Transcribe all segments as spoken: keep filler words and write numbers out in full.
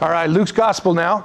All right, Luke's Gospel now.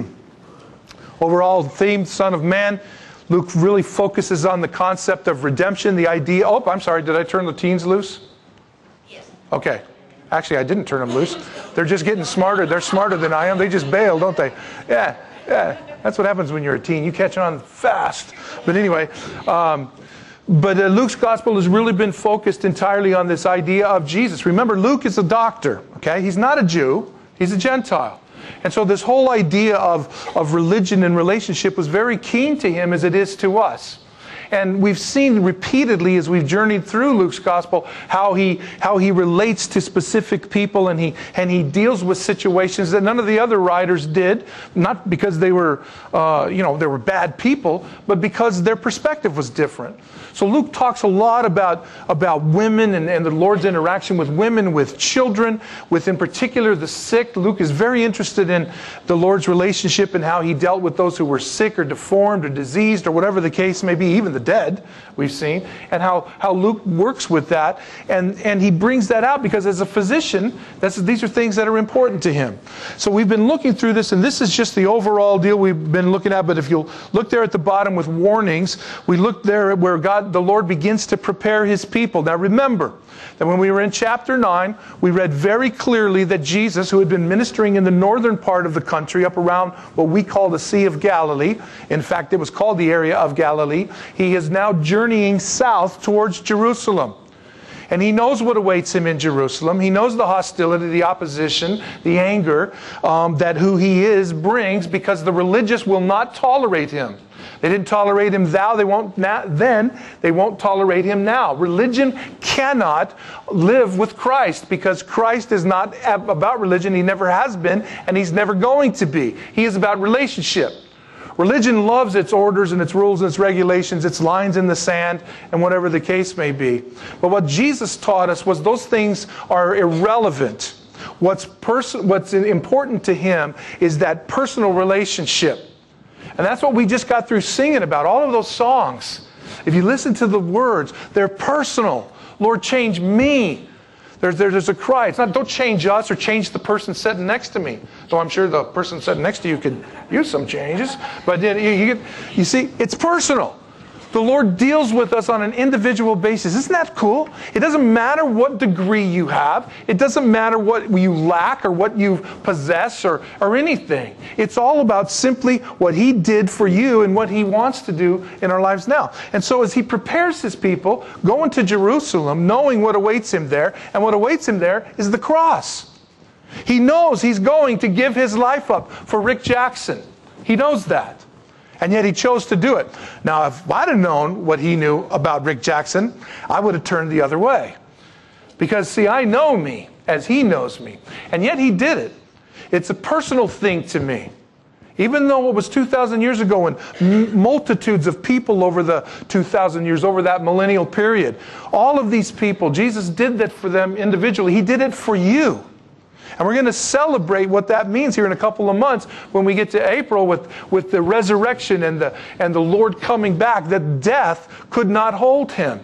Overall theme, Son of Man. Luke really focuses on the concept of redemption, the idea... Oh, I'm sorry, did I turn the teens loose? Yes. Okay. Actually, I didn't turn them loose. They're just getting smarter. They're smarter than I am. They just bail, don't they? Yeah, yeah. That's what happens when you're a teen. You catch on fast. But anyway... Um, But uh, Luke's gospel has really been focused entirely on this idea of Jesus. Remember, Luke is a doctor, okay? He's not a Jew. He's a Gentile. And so this whole idea of, of religion and relationship was very keen to him as it is to us. And we've seen repeatedly as we've journeyed through Luke's gospel how he how he relates to specific people, and he and he deals with situations that none of the other writers did, not because they were uh, you know they were bad people, but because their perspective was different. So Luke talks a lot about about women and, and the Lord's interaction with women, with children, with in particular the sick. Luke is very interested in the Lord's relationship and how he dealt with those who were sick or deformed or diseased or whatever the case may be, even the dead, we've seen, and how, how Luke works with that. And, and he brings that out because as a physician, that's, these are things that are important to him. So we've been looking through this, and this is just the overall deal we've been looking at. But if you'll look there at the bottom with warnings, we look there at where God, the Lord begins to prepare his people. Now remember that when we were in chapter nine, we read very clearly that Jesus, who had been ministering in the northern part of the country, up around what we call the Sea of Galilee, in fact it was called the area of Galilee, he is now journeying south towards Jerusalem. And he knows what awaits him in Jerusalem. He knows the hostility, the opposition, the anger um, that who he is brings, because the religious will not tolerate him. They didn't tolerate him thou, they won't now, then, they won't tolerate him now. Religion cannot live with Christ because Christ is not about religion. He never has been, and he's never going to be. He is about relationship. Religion loves its orders and its rules and its regulations, its lines in the sand, and whatever the case may be. But what Jesus taught us was those things are irrelevant. What's, pers- what's important to him is that personal relationship. And that's what we just got through singing about. All of those songs, if you listen to the words, they're personal. Lord, change me. There's, there's a cry. It's not, don't change us or change the person sitting next to me. Though I'm sure the person sitting next to you could use some changes. But you, you, get, you see, it's personal. The Lord deals with us on an individual basis. Isn't that cool? It doesn't matter what degree you have. It doesn't matter what you lack or what you possess or, or anything. It's all about simply what he did for you and what he wants to do in our lives now. And so as he prepares his people, going to Jerusalem, knowing what awaits him there, and what awaits him there is the cross. He knows he's going to give his life up for Rick Jackson. He knows that. And yet he chose to do it. Now, if I'd have known what he knew about Rick Jackson, I would have turned the other way. Because, see, I know me as he knows me. And yet he did it. It's a personal thing to me. Even though it was two thousand years ago and m- multitudes of people over the two thousand years, over that millennial period, all of these people, Jesus did that for them individually. He did it for you. And we're going to celebrate what that means here in a couple of months when we get to April with, with the resurrection and the, and the Lord coming back, that death could not hold him.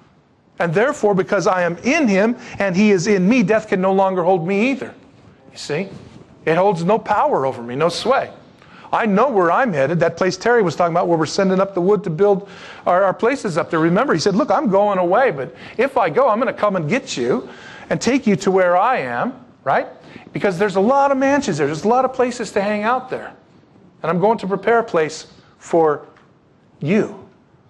And therefore, because I am in him and he is in me, death can no longer hold me either. You see? It holds no power over me, no sway. I know where I'm headed. That place Terry was talking about where we're sending up the wood to build our, our places up there. Remember, he said, look, I'm going away, but if I go, I'm going to come and get you and take you to where I am, right? Because there's a lot of mansions there. There's a lot of places to hang out there. And I'm going to prepare a place for you.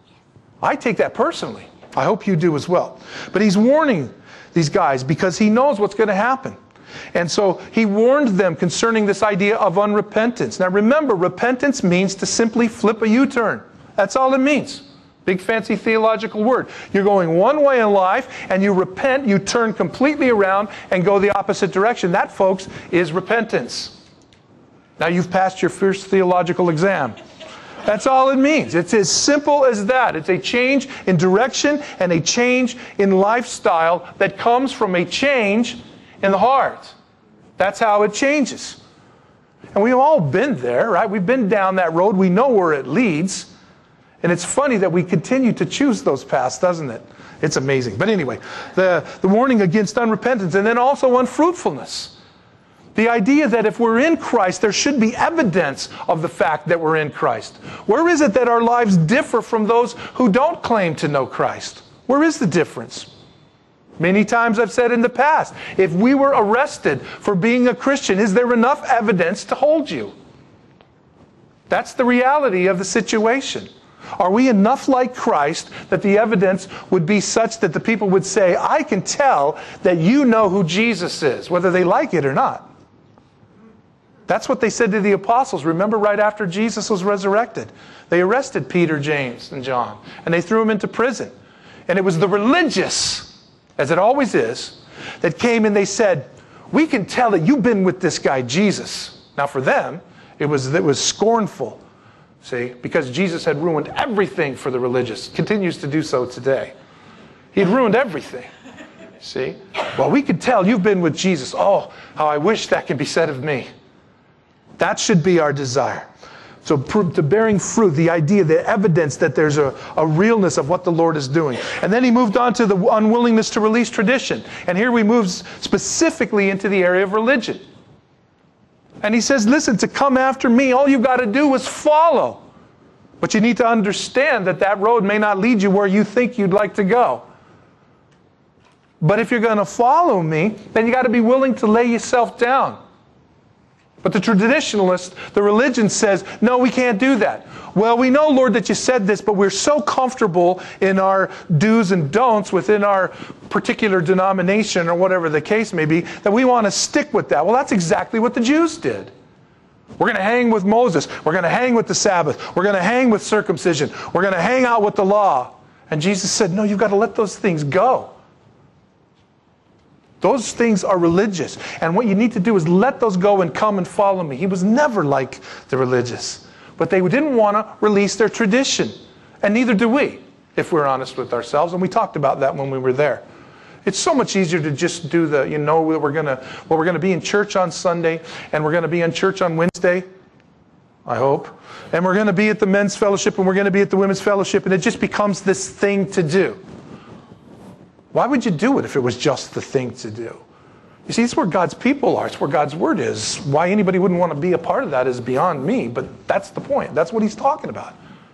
I take that personally. I hope you do as well. But he's warning these guys because he knows what's going to happen. And so he warned them concerning this idea of unrepentance. Now remember, repentance means to simply flip a U-turn. That's all it means. Big fancy theological word. You're going one way in life and you repent, you turn completely around and go the opposite direction. That, folks, is repentance. Now you've passed your first theological exam. That's all it means. It's as simple as that. It's a change in direction and a change in lifestyle that comes from a change in the heart. That's how it changes. And we've all been there, right? We've been down that road. We know where it leads. And it's funny that we continue to choose those paths, doesn't it? It's amazing. But anyway, the, the warning against unrepentance and then also unfruitfulness. The idea that if we're in Christ, there should be evidence of the fact that we're in Christ. Where is it that our lives differ from those who don't claim to know Christ? Where is the difference? Many times I've said in the past, if we were arrested for being a Christian, is there enough evidence to hold you? That's the reality of the situation. Are we enough like Christ that the evidence would be such that the people would say, I can tell that you know who Jesus is, whether they like it or not? That's what they said to the apostles. Remember, right after Jesus was resurrected, they arrested Peter, James, and John, and they threw them into prison. And it was the religious, as it always is, that came and they said, we can tell that you've been with this guy, Jesus. Now for them, it was, it was scornful, see, because Jesus had ruined everything for the religious, continues to do so today. He'd ruined everything, see. Well, we could tell you've been with Jesus. Oh, how I wish that could be said of me. That should be our desire. So to bearing fruit, the idea, the evidence that there's a, a realness of what the Lord is doing. And then he moved on to the unwillingness to release tradition. And here we move specifically into the area of religion. And he says, listen, to come after me, all you've got to do is follow. But you need to understand that that road may not lead you where you think you'd like to go. But if you're going to follow me, then you got to be willing to lay yourself down. But the traditionalist, the religion says, no, we can't do that. Well, we know, Lord, that you said this, but we're so comfortable in our do's and don'ts within our particular denomination or whatever the case may be, that we want to stick with that. Well, that's exactly what the Jews did. We're going to hang with Moses. We're going to hang with the Sabbath. We're going to hang with circumcision. We're going to hang out with the law. And Jesus said, no, you've got to let those things go. Those things are religious. And what you need to do is let those go and come and follow me. He was never like the religious. But they didn't want to release their tradition. And neither do we, if we're honest with ourselves. And we talked about that when we were there. It's so much easier to just do the, you know, that we're going to, well, we're going to be in church on Sunday, and we're going to be in church on Wednesday, I hope. And we're going to be at the men's fellowship, and we're going to be at the women's fellowship, and it just becomes this thing to do. Why would you do it if it was just the thing to do? You see, it's where God's people are. It's where God's word is. Why anybody wouldn't want to be a part of that is beyond me, but that's the point. That's what he's talking about.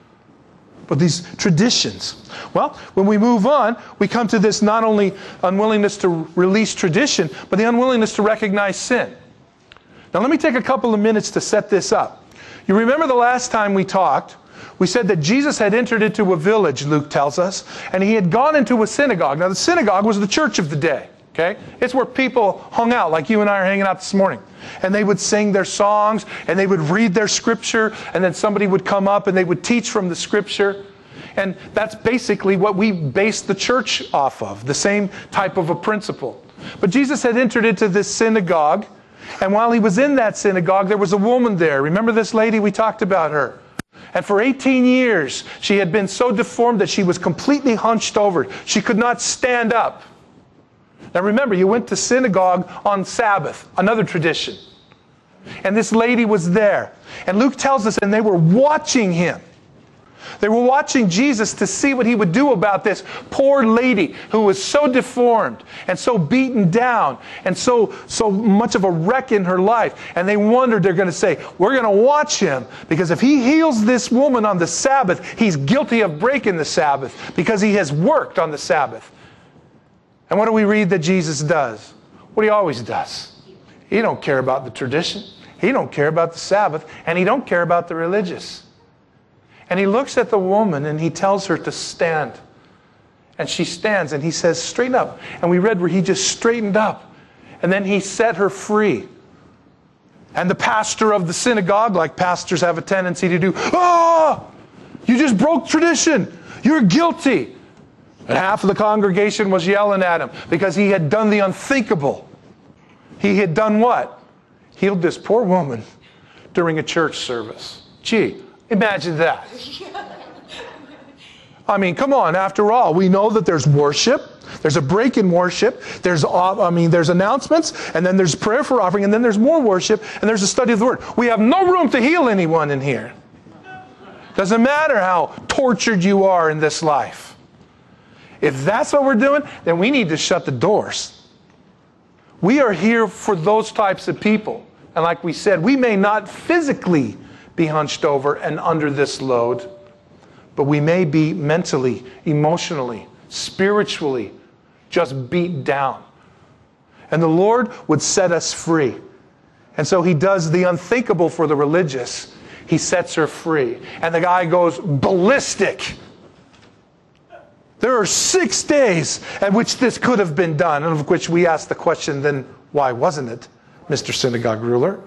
But these traditions. Well, when we move on, we come to this not only unwillingness to release tradition, but the unwillingness to recognize sin. Now, let me take a couple of minutes to set this up. You remember the last time we talked, we said that Jesus had entered into a village, Luke tells us, and he had gone into a synagogue. Now, the synagogue was the church of the day, okay? It's where people hung out, like you and I are hanging out this morning. And they would sing their songs, and they would read their scripture, and then somebody would come up and they would teach from the scripture. And that's basically what we base the church off of, the same type of a principle. But Jesus had entered into this synagogue, and while he was in that synagogue, there was a woman there. Remember this lady? We talked about her. And for eighteen years, she had been so deformed that she was completely hunched over. She could not stand up. Now remember, you went to synagogue on Sabbath, another tradition. And this lady was there. And Luke tells us, and they were watching him. They were watching Jesus to see what he would do about this poor lady who was so deformed and so beaten down and so, so much of a wreck in her life. And they wondered, they're going to say, we're going to watch him because if he heals this woman on the Sabbath, he's guilty of breaking the Sabbath because he has worked on the Sabbath. And what do we read that Jesus does? What he always does. He don't care about the tradition. He don't care about the Sabbath. And he don't care about the religious. And he looks at the woman and he tells her to stand. And she stands and he says, straighten up. And we read where he just straightened up. And then he set her free. And the pastor of the synagogue, like pastors have a tendency to do, oh, you just broke tradition. You're guilty. And half of the congregation was yelling at him because he had done the unthinkable. He had done what? Healed this poor woman during a church service. Gee. Imagine that. I mean, come on, after all, we know that there's worship, there's a break in worship, there's I mean, there's announcements, and then there's prayer for offering, and then there's more worship, and there's a study of the Word. We have no room to heal anyone in here. Doesn't matter how tortured you are in this life. If that's what we're doing, then we need to shut the doors. We are here for those types of people. And like we said, we may not physically be hunched over and under this load, but we may be mentally, emotionally, spiritually just beat down. And the Lord would set us free. And so he does the unthinkable for the religious. He sets her free. And the guy goes ballistic. There are six days at which this could have been done, and of which we ask the question, then why wasn't it, Mister Synagogue ruler?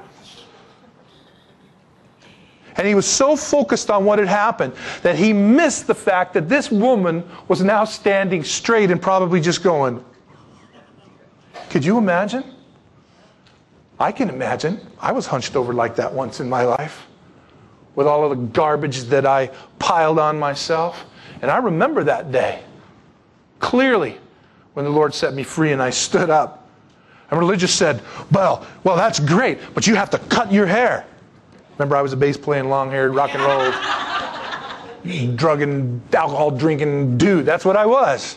And he was so focused on what had happened that he missed the fact that this woman was now standing straight and probably just going, could you imagine? I can imagine. I was hunched over like that once in my life with all of the garbage that I piled on myself. And I remember that day clearly when the Lord set me free and I stood up. And religious said, well, well, that's great, but you have to cut your hair. Remember, I was a bass playing, long-haired, rock and roll, drugging, alcohol drinking dude. That's what I was.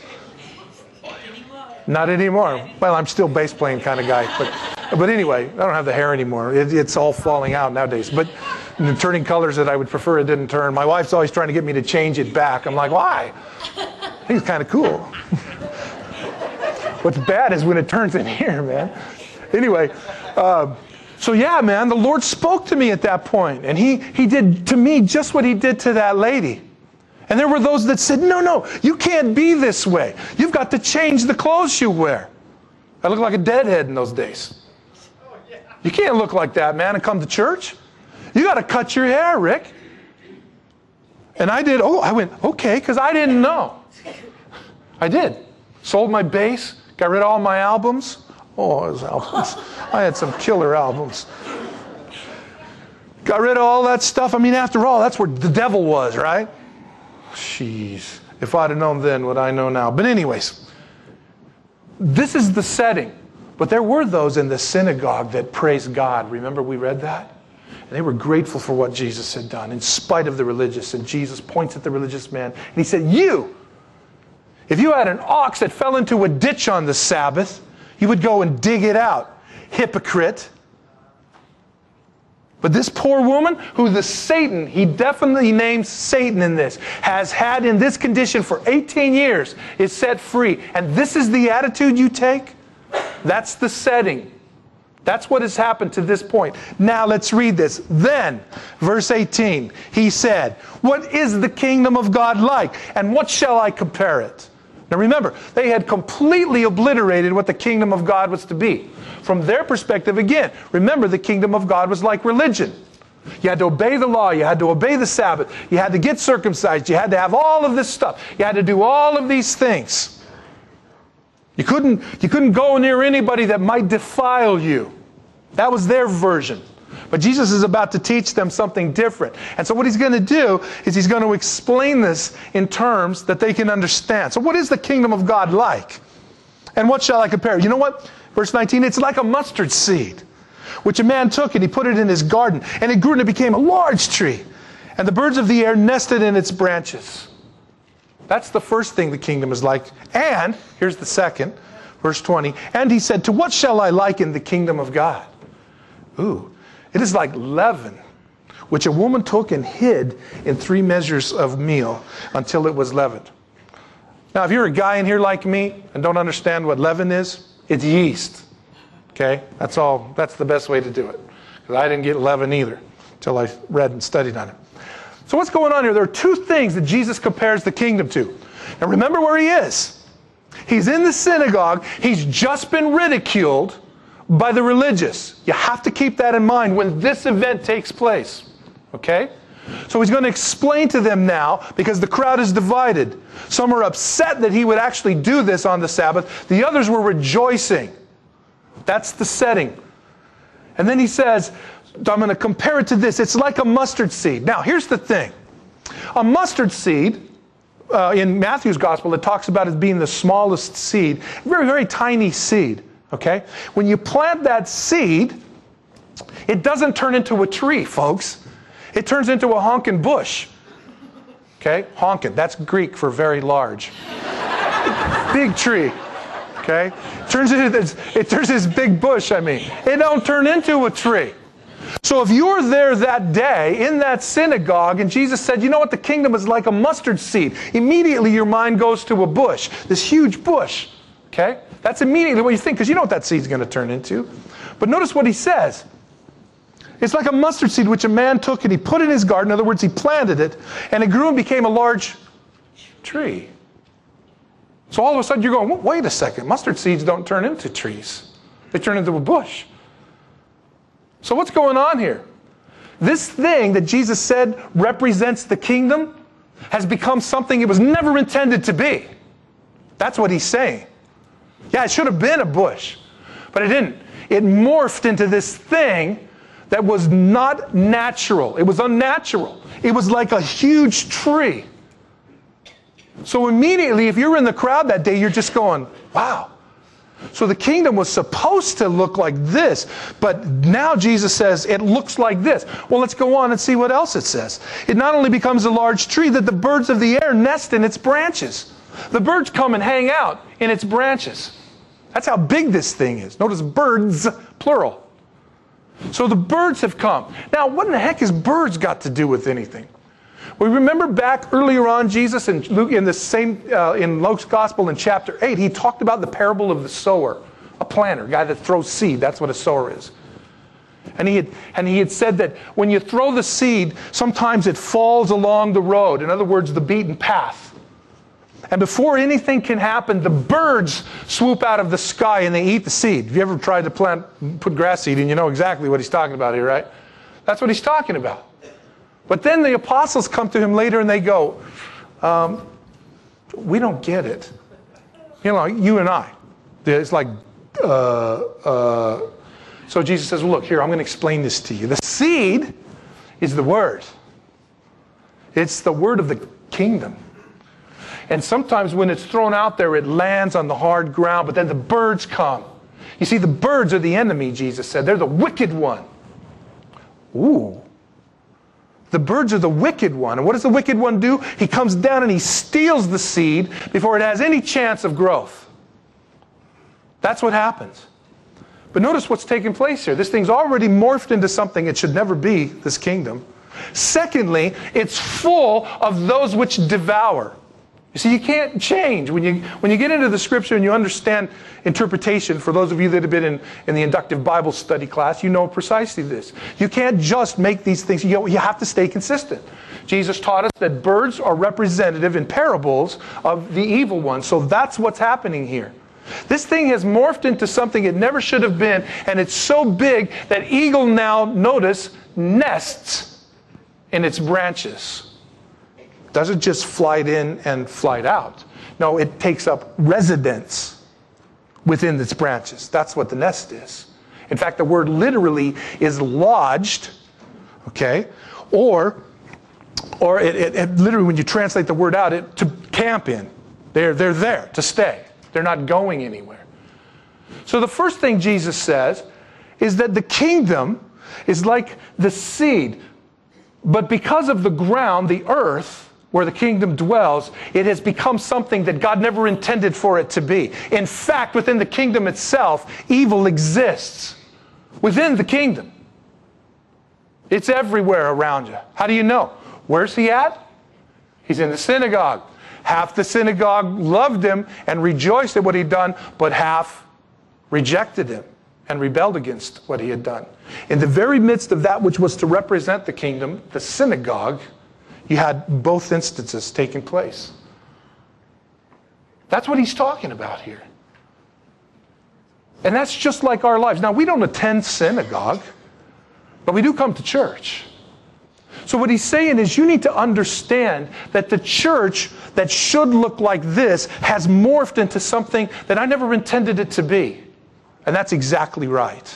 Not anymore. Well, I'm still bass playing kind of guy, but but anyway, I don't have the hair anymore. It, it's all falling out nowadays. But the turning colors that I would prefer it didn't turn. My wife's always trying to get me to change it back. I'm like, why? I think it's kind of cool. What's bad is when it turns in here, man. Anyway, uh, so yeah, man, the Lord spoke to me at that point, and he he did to me just what he did to that lady. And there were those that said, no, no, you can't be this way. You've got to change the clothes you wear. I looked like a deadhead in those days. You can't look like that, man, and come to church. You got to cut your hair, Rick. And I did, oh, I went, okay, because I didn't know. I did. Sold my bass, got rid of all my albums. Oh, those albums. I had some killer albums. Got rid of all that stuff. I mean, after all, that's where the devil was, right? Jeez. If I'd have known then what I know now. But anyways, this is the setting. But there were those in the synagogue that praised God. Remember we read that? And they were grateful for what Jesus had done in spite of the religious. And Jesus points at the religious man and he said, you, if you had an ox that fell into a ditch on the Sabbath, you would go and dig it out. Hypocrite. But this poor woman, who the Satan, he definitely names Satan in this, has had in this condition for eighteen years, is set free. And this is the attitude you take? That's the setting. That's what has happened to this point. Now let's read this. Then, verse eighteen, he said, what is the kingdom of God like? And what shall I compare it? Now remember, they had completely obliterated what the kingdom of God was to be. From their perspective, again, remember the kingdom of God was like religion. You had to obey the law. You had to obey the Sabbath. You had to get circumcised. You had to have all of this stuff. You had to do all of these things. You couldn't, you couldn't go near anybody that might defile you. That was their version. But Jesus is about to teach them something different. And so what he's going to do is he's going to explain this in terms that they can understand. So what is the kingdom of God like? And what shall I compare? You know what? Verse nineteen, it's like a mustard seed, which a man took and he put it in his garden. And it grew and it became a large tree. And the birds of the air nested in its branches. That's the first thing the kingdom is like. And, here's the second, verse twenty, and he said, to what shall I liken the kingdom of God? Ooh. It is like leaven, which a woman took and hid in three measures of meal until it was leavened. Now, if you're a guy in here like me and don't understand what leaven is, it's yeast. Okay? That's all. That's the best way to do it. Because I didn't get leaven either until I read and studied on it. So what's going on here? There are two things that Jesus compares the kingdom to. Now, remember where he is. He's in the synagogue. He's just been ridiculed by the religious. You have to keep that in mind when this event takes place. Okay? So he's going to explain to them now, because the crowd is divided. Some are upset that he would actually do this on the Sabbath. The others were rejoicing. That's the setting. And then he says, I'm going to compare it to this. It's like a mustard seed. Now, here's the thing. A mustard seed, uh, in Matthew's gospel, it talks about it being the smallest seed. Very, very tiny seed. Okay? When you plant that seed, it doesn't turn into a tree, folks. It turns into a honkin' bush. Okay? Honkin'. That's Greek for very large. Big tree. Okay? It turns into this, it turns this big bush, I mean. It don't turn into a tree. So if you're there that day in that synagogue and Jesus said, you know what, the kingdom is like a mustard seed, immediately your mind goes to a bush, this huge bush. Okay? That's immediately what you think, because you know what that seed's going to turn into. But notice what he says. It's like a mustard seed which a man took and he put in his garden. In other words, he planted it, and it grew and became a large tree. So all of a sudden you're going, wait a second, mustard seeds don't turn into trees. They turn into a bush. So what's going on here? This thing that Jesus said represents the kingdom has become something it was never intended to be. That's what he's saying. Yeah, it should have been a bush, but it didn't. It morphed into this thing that was not natural. It was unnatural. It was like a huge tree. So immediately, if you're in the crowd that day, you're just going, wow. So the kingdom was supposed to look like this, but now Jesus says it looks like this. Well, let's go on and see what else it says. It not only becomes a large tree that the birds of the air nest in its branches. The birds come and hang out in its branches. That's how big this thing is. Notice birds, plural. So the birds have come. Now, what in the heck has birds got to do with anything? We remember back earlier on, Jesus in Luke, in the same uh, in Luke's Gospel in chapter eight, he talked about the parable of the sower, a planter, a guy that throws seed. That's what a sower is. And he had and he had said that when you throw the seed, sometimes it falls along the road. In other words, the beaten path. And before anything can happen, the birds swoop out of the sky and they eat the seed. Have you ever tried to plant, put grass seed in? You know exactly what he's talking about here, right? That's what he's talking about. But then the apostles come to him later and they go, um, we don't get it. You know, you and I. It's like, uh, uh. So Jesus says, well, look, here, I'm going to explain this to you. The seed is the word. It's the word of the kingdom. And sometimes when it's thrown out there, it lands on the hard ground, but then the birds come. You see, the birds are the enemy, Jesus said. They're the wicked one. Ooh. The birds are the wicked one. And what does the wicked one do? He comes down and he steals the seed before it has any chance of growth. That's what happens. But notice what's taking place here. This thing's already morphed into something it should never be, this kingdom. Secondly, it's full of those which devour. You see, you can't change. When you, when you get into the scripture and you understand interpretation, for those of you that have been in, in the inductive Bible study class, you know precisely this. You can't just make these things. You, you have to stay consistent. Jesus taught us that birds are representative in parables of the evil one. So that's what's happening here. This thing has morphed into something it never should have been, and it's so big that eagle now, notice, nests in its branches. Doesn't just flight in and flight out. No, it takes up residence within its branches. That's what the nest is. In fact, the word literally is lodged, okay? Or, or it, it, it literally, when you translate the word out, it to camp in. They're, they're there to stay. They're not going anywhere. So the first thing Jesus says is that the kingdom is like the seed. But because of the ground, the earth, where the kingdom dwells, it has become something that God never intended for it to be. In fact, within the kingdom itself, evil exists. Within the kingdom. It's everywhere around you. How do you know? Where's he at? He's in the synagogue. Half the synagogue loved him and rejoiced at what he'd done, but half rejected him and rebelled against what he had done. In the very midst of that which was to represent the kingdom, the synagogue, you had both instances taking place. That's what he's talking about here. And that's just like our lives. Now, we don't attend synagogue, but we do come to church. So what he's saying is you need to understand that the church that should look like this has morphed into something that I never intended it to be. And that's exactly right.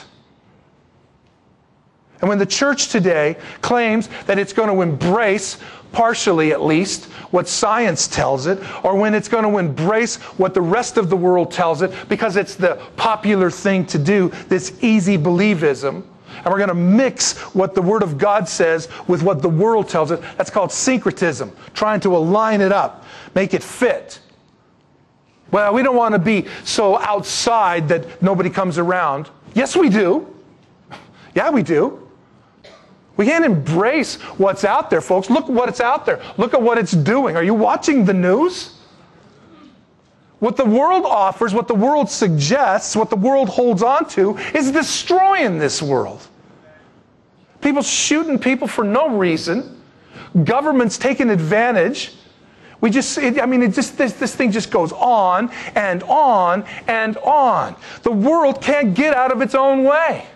And when the church today claims that it's going to embrace, partially at least, what science tells it, or when it's going to embrace what the rest of the world tells it, because it's the popular thing to do, this easy believism, and we're going to mix what the Word of God says with what the world tells it, that's called syncretism, trying to align it up, make it fit. Well, we don't want to be so outside that nobody comes around. Yes, we do. Yeah, we do. We can't embrace what's out there, folks. Look at what's out there. Look at what it's doing. Are you watching the news? What the world offers, what the world suggests, what the world holds on to is destroying this world. People shooting people for no reason. Governments taking advantage. We just, it, I mean, it just this, this thing just goes on and on and on. The world can't get out of its own way.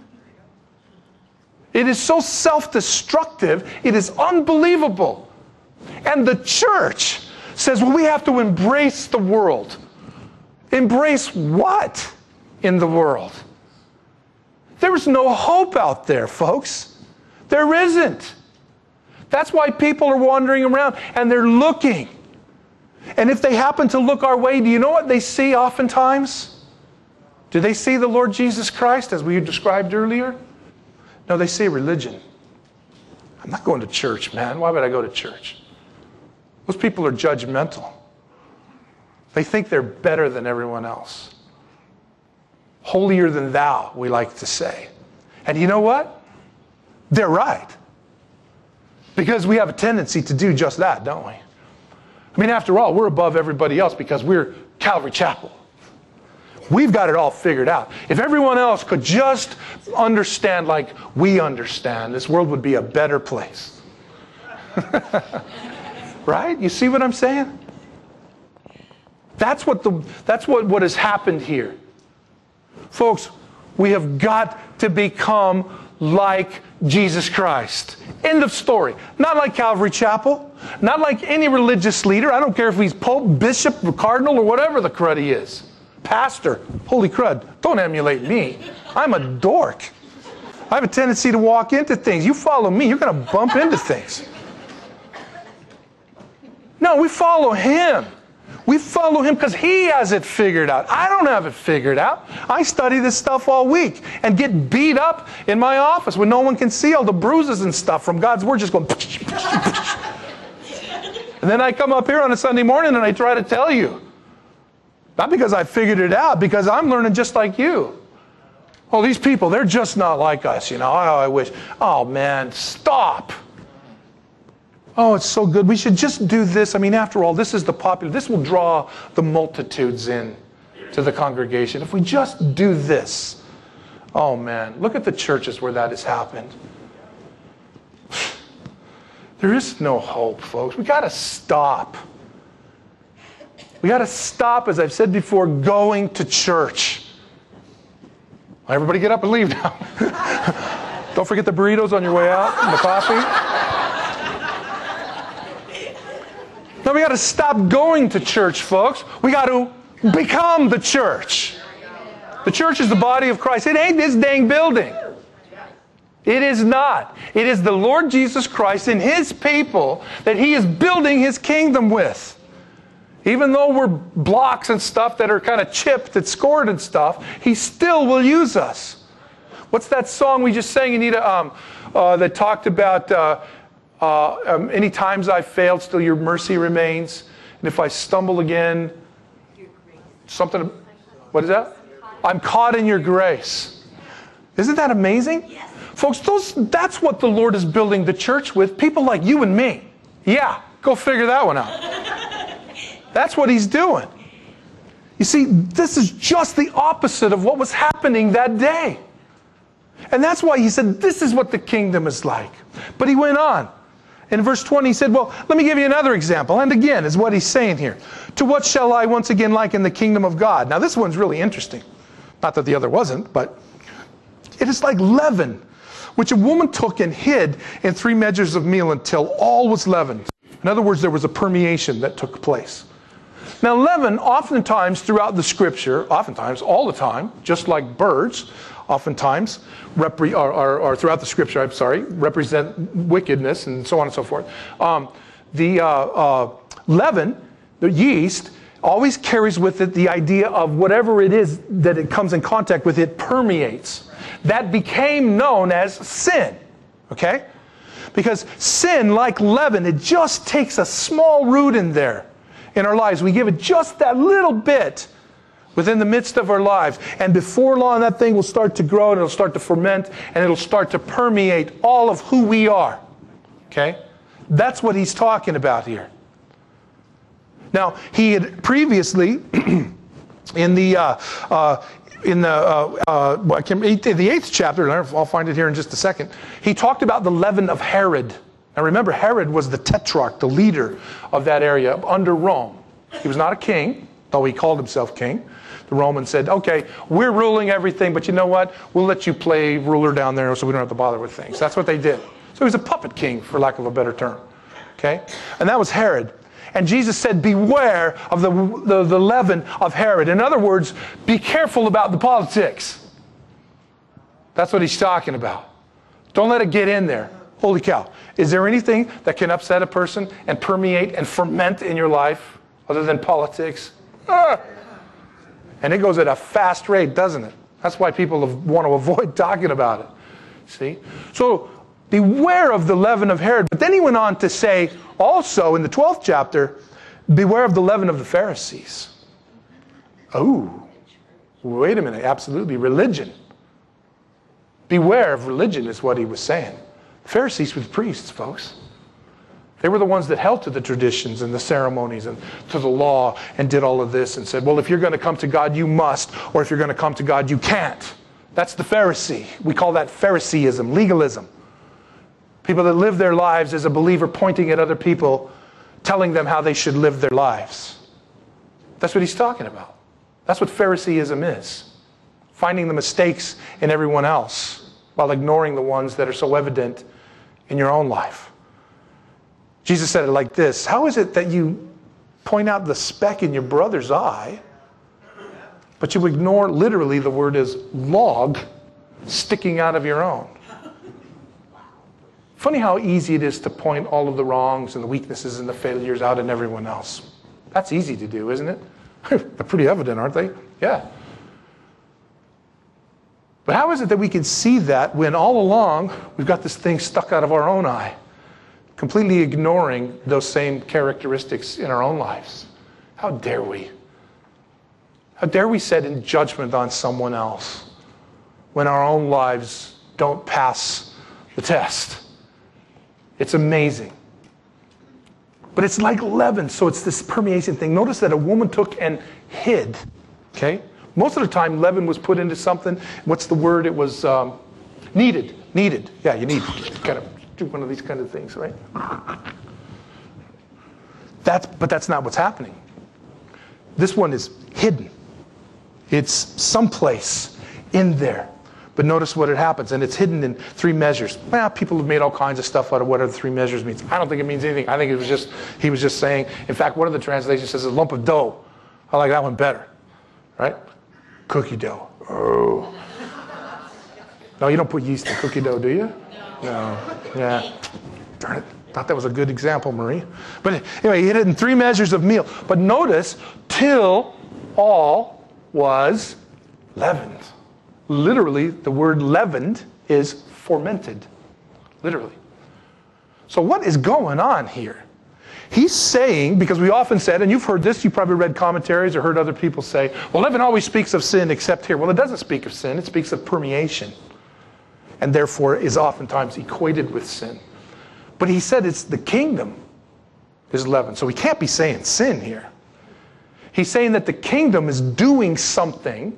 It is so self-destructive, it is unbelievable. And the church says, well, we have to embrace the world. Embrace what in the world? There's no hope out there, folks. There isn't. That's why people are wandering around and they're looking. And if they happen to look our way, do you know what they see oftentimes? Do they see the Lord Jesus Christ as we described earlier? No, they see religion. I'm not going to church, man. Why would I go to church? Those people are judgmental. They think they're better than everyone else. Holier than thou, we like to say. And you know what? They're right. Because we have a tendency to do just that, don't we? I mean, after all, we're above everybody else because we're Calvary Chapel. We've got it all figured out. If everyone else could just understand like we understand, this world would be a better place. Right? You see what I'm saying? That's what the that's what, what has happened here. Folks, we have got to become like Jesus Christ. End of story. Not like Calvary Chapel. Not like any religious leader. I don't care if he's Pope, Bishop, or Cardinal, or whatever the crud he is. Pastor. Holy crud. Don't emulate me. I'm a dork. I have a tendency to walk into things. You follow me, you're going to bump into things. No, we follow him. We follow him because he has it figured out. I don't have it figured out. I study this stuff all week and get beat up in my office when no one can see all the bruises and stuff from God's word just going. And then I come up here on a Sunday morning and I try to tell you. Not because I figured it out, because I'm learning just like you. Oh, these people, they're just not like us, you know. Oh, I wish. Oh, man, stop. Oh, it's so good. We should just do this. I mean, after all, this is the popular. This will draw the multitudes in to the congregation. If we just do this. Oh, man. Look at the churches where that has happened. There is no hope, folks. We got to stop. We got to stop, as I've said before, going to church. Everybody get up and leave now. Don't forget the burritos on your way out and the coffee. No, we got to stop going to church, folks. We got to become the church. The church is the body of Christ. It ain't this dang building. It is not. It is the Lord Jesus Christ and his people that he is building his kingdom with. Even though we're blocks and stuff that are kind of chipped and scored and stuff, he still will use us. What's that song we just sang, Anita, um, uh, that talked about... Uh, Uh, um, any times I've failed, still your mercy remains. And if I stumble again, something, what is that? I'm caught in your grace. Isn't that amazing? Yes. Folks, those, that's what the Lord is building the church with. People like you and me. Yeah, go figure that one out. That's what he's doing. You see, this is just the opposite of what was happening that day. And that's why he said, this is what the kingdom is like. But he went on. In verse twenty, he said, well, let me give you another example. And again, is what he's saying here. To what shall I once again liken the kingdom of God? Now, this one's really interesting. Not that the other wasn't, but it is like leaven, which a woman took and hid in three measures of meal until all was leavened. In other words, there was a permeation that took place. Now, leaven, oftentimes throughout the scripture, oftentimes, all the time, just like birds, oftentimes, repre- or, or, or throughout the scripture, I'm sorry, represent wickedness and so on and so forth. Um, the uh, uh, leaven, the yeast, always carries with it the idea of whatever it is that it comes in contact with, it permeates. That became known as sin, okay? Because sin, like leaven, it just takes a small root in there in our lives. We give it just that little bit within the midst of our lives. And before long, that thing will start to grow, and it'll start to ferment, and it'll start to permeate all of who we are. Okay? That's what he's talking about here. Now, he had previously, in the uh, uh, in the uh, uh, the eighth chapter, I'll find it here in just a second, he talked about the leaven of Herod. Now remember, Herod was the tetrarch, the leader of that area under Rome. He was not a king, though he called himself king. The Romans said, okay, we're ruling everything, but you know what? We'll let you play ruler down there so we don't have to bother with things. That's what they did. So he was a puppet king, for lack of a better term. Okay? And that was Herod. And Jesus said, beware of the, the, the leaven of Herod. In other words, be careful about the politics. That's what he's talking about. Don't let it get in there. Holy cow. Is there anything that can upset a person and permeate and ferment in your life other than politics? Ah! And it goes at a fast rate, doesn't it? That's why people want to avoid talking about it. See? So, beware of the leaven of Herod. But then he went on to say, also in the twelfth chapter, beware of the leaven of the Pharisees. Oh, wait a minute. Absolutely. Religion. Beware of religion is what he was saying. The Pharisees were the priests, folks. They were the ones that held to the traditions and the ceremonies and to the law and did all of this and said, well, if you're going to come to God, you must. Or if you're going to come to God, you can't. That's the Pharisee. We call that Phariseeism, legalism. People that live their lives as a believer pointing at other people, telling them how they should live their lives. That's what he's talking about. That's what Phariseeism is. Finding the mistakes in everyone else while ignoring the ones that are so evident in your own life. Jesus said it like this, how is it that you point out the speck in your brother's eye, but you ignore literally the word is log sticking out of your own? Funny how easy it is to point all of the wrongs and the weaknesses and the failures out in everyone else. That's easy to do, isn't it? They're pretty evident, aren't they? Yeah. But how is it that we can see that when all along we've got this thing stuck out of our own eye, completely ignoring those same characteristics in our own lives? How dare we? How dare we set in judgment on someone else when our own lives don't pass the test? It's amazing. But it's like leaven, so it's this permeation thing. Notice that a woman took and hid, okay? Most of the time, leaven was put into something. What's the word? It was um, kneaded. Kneaded. Yeah, you need kind of do one of these kind of things, right? That's, but that's not what's happening. This one is hidden. It's someplace in there. But notice what it happens, and it's hidden in three measures. Well, people have made all kinds of stuff out of what the three measures means. I don't think it means anything. I think it was just, he was just saying, in fact, one of the translations says a lump of dough. I like that one better, right? Cookie dough. Oh. No, you don't put yeast in cookie dough, do you? No. Yeah. Darn it. Thought that was a good example, Marie. But anyway, he hid it in three measures of meal. But notice, till all was leavened. Literally, the word leavened is fermented. Literally. So what is going on here? He's saying, because we often said, and you've heard this, you probably read commentaries or heard other people say, well, leaven always speaks of sin except here. Well, it doesn't speak of sin. It speaks of permeation. And therefore is oftentimes equated with sin. But he said it's the kingdom is leaven. So he can't be saying sin here. He's saying that the kingdom is doing something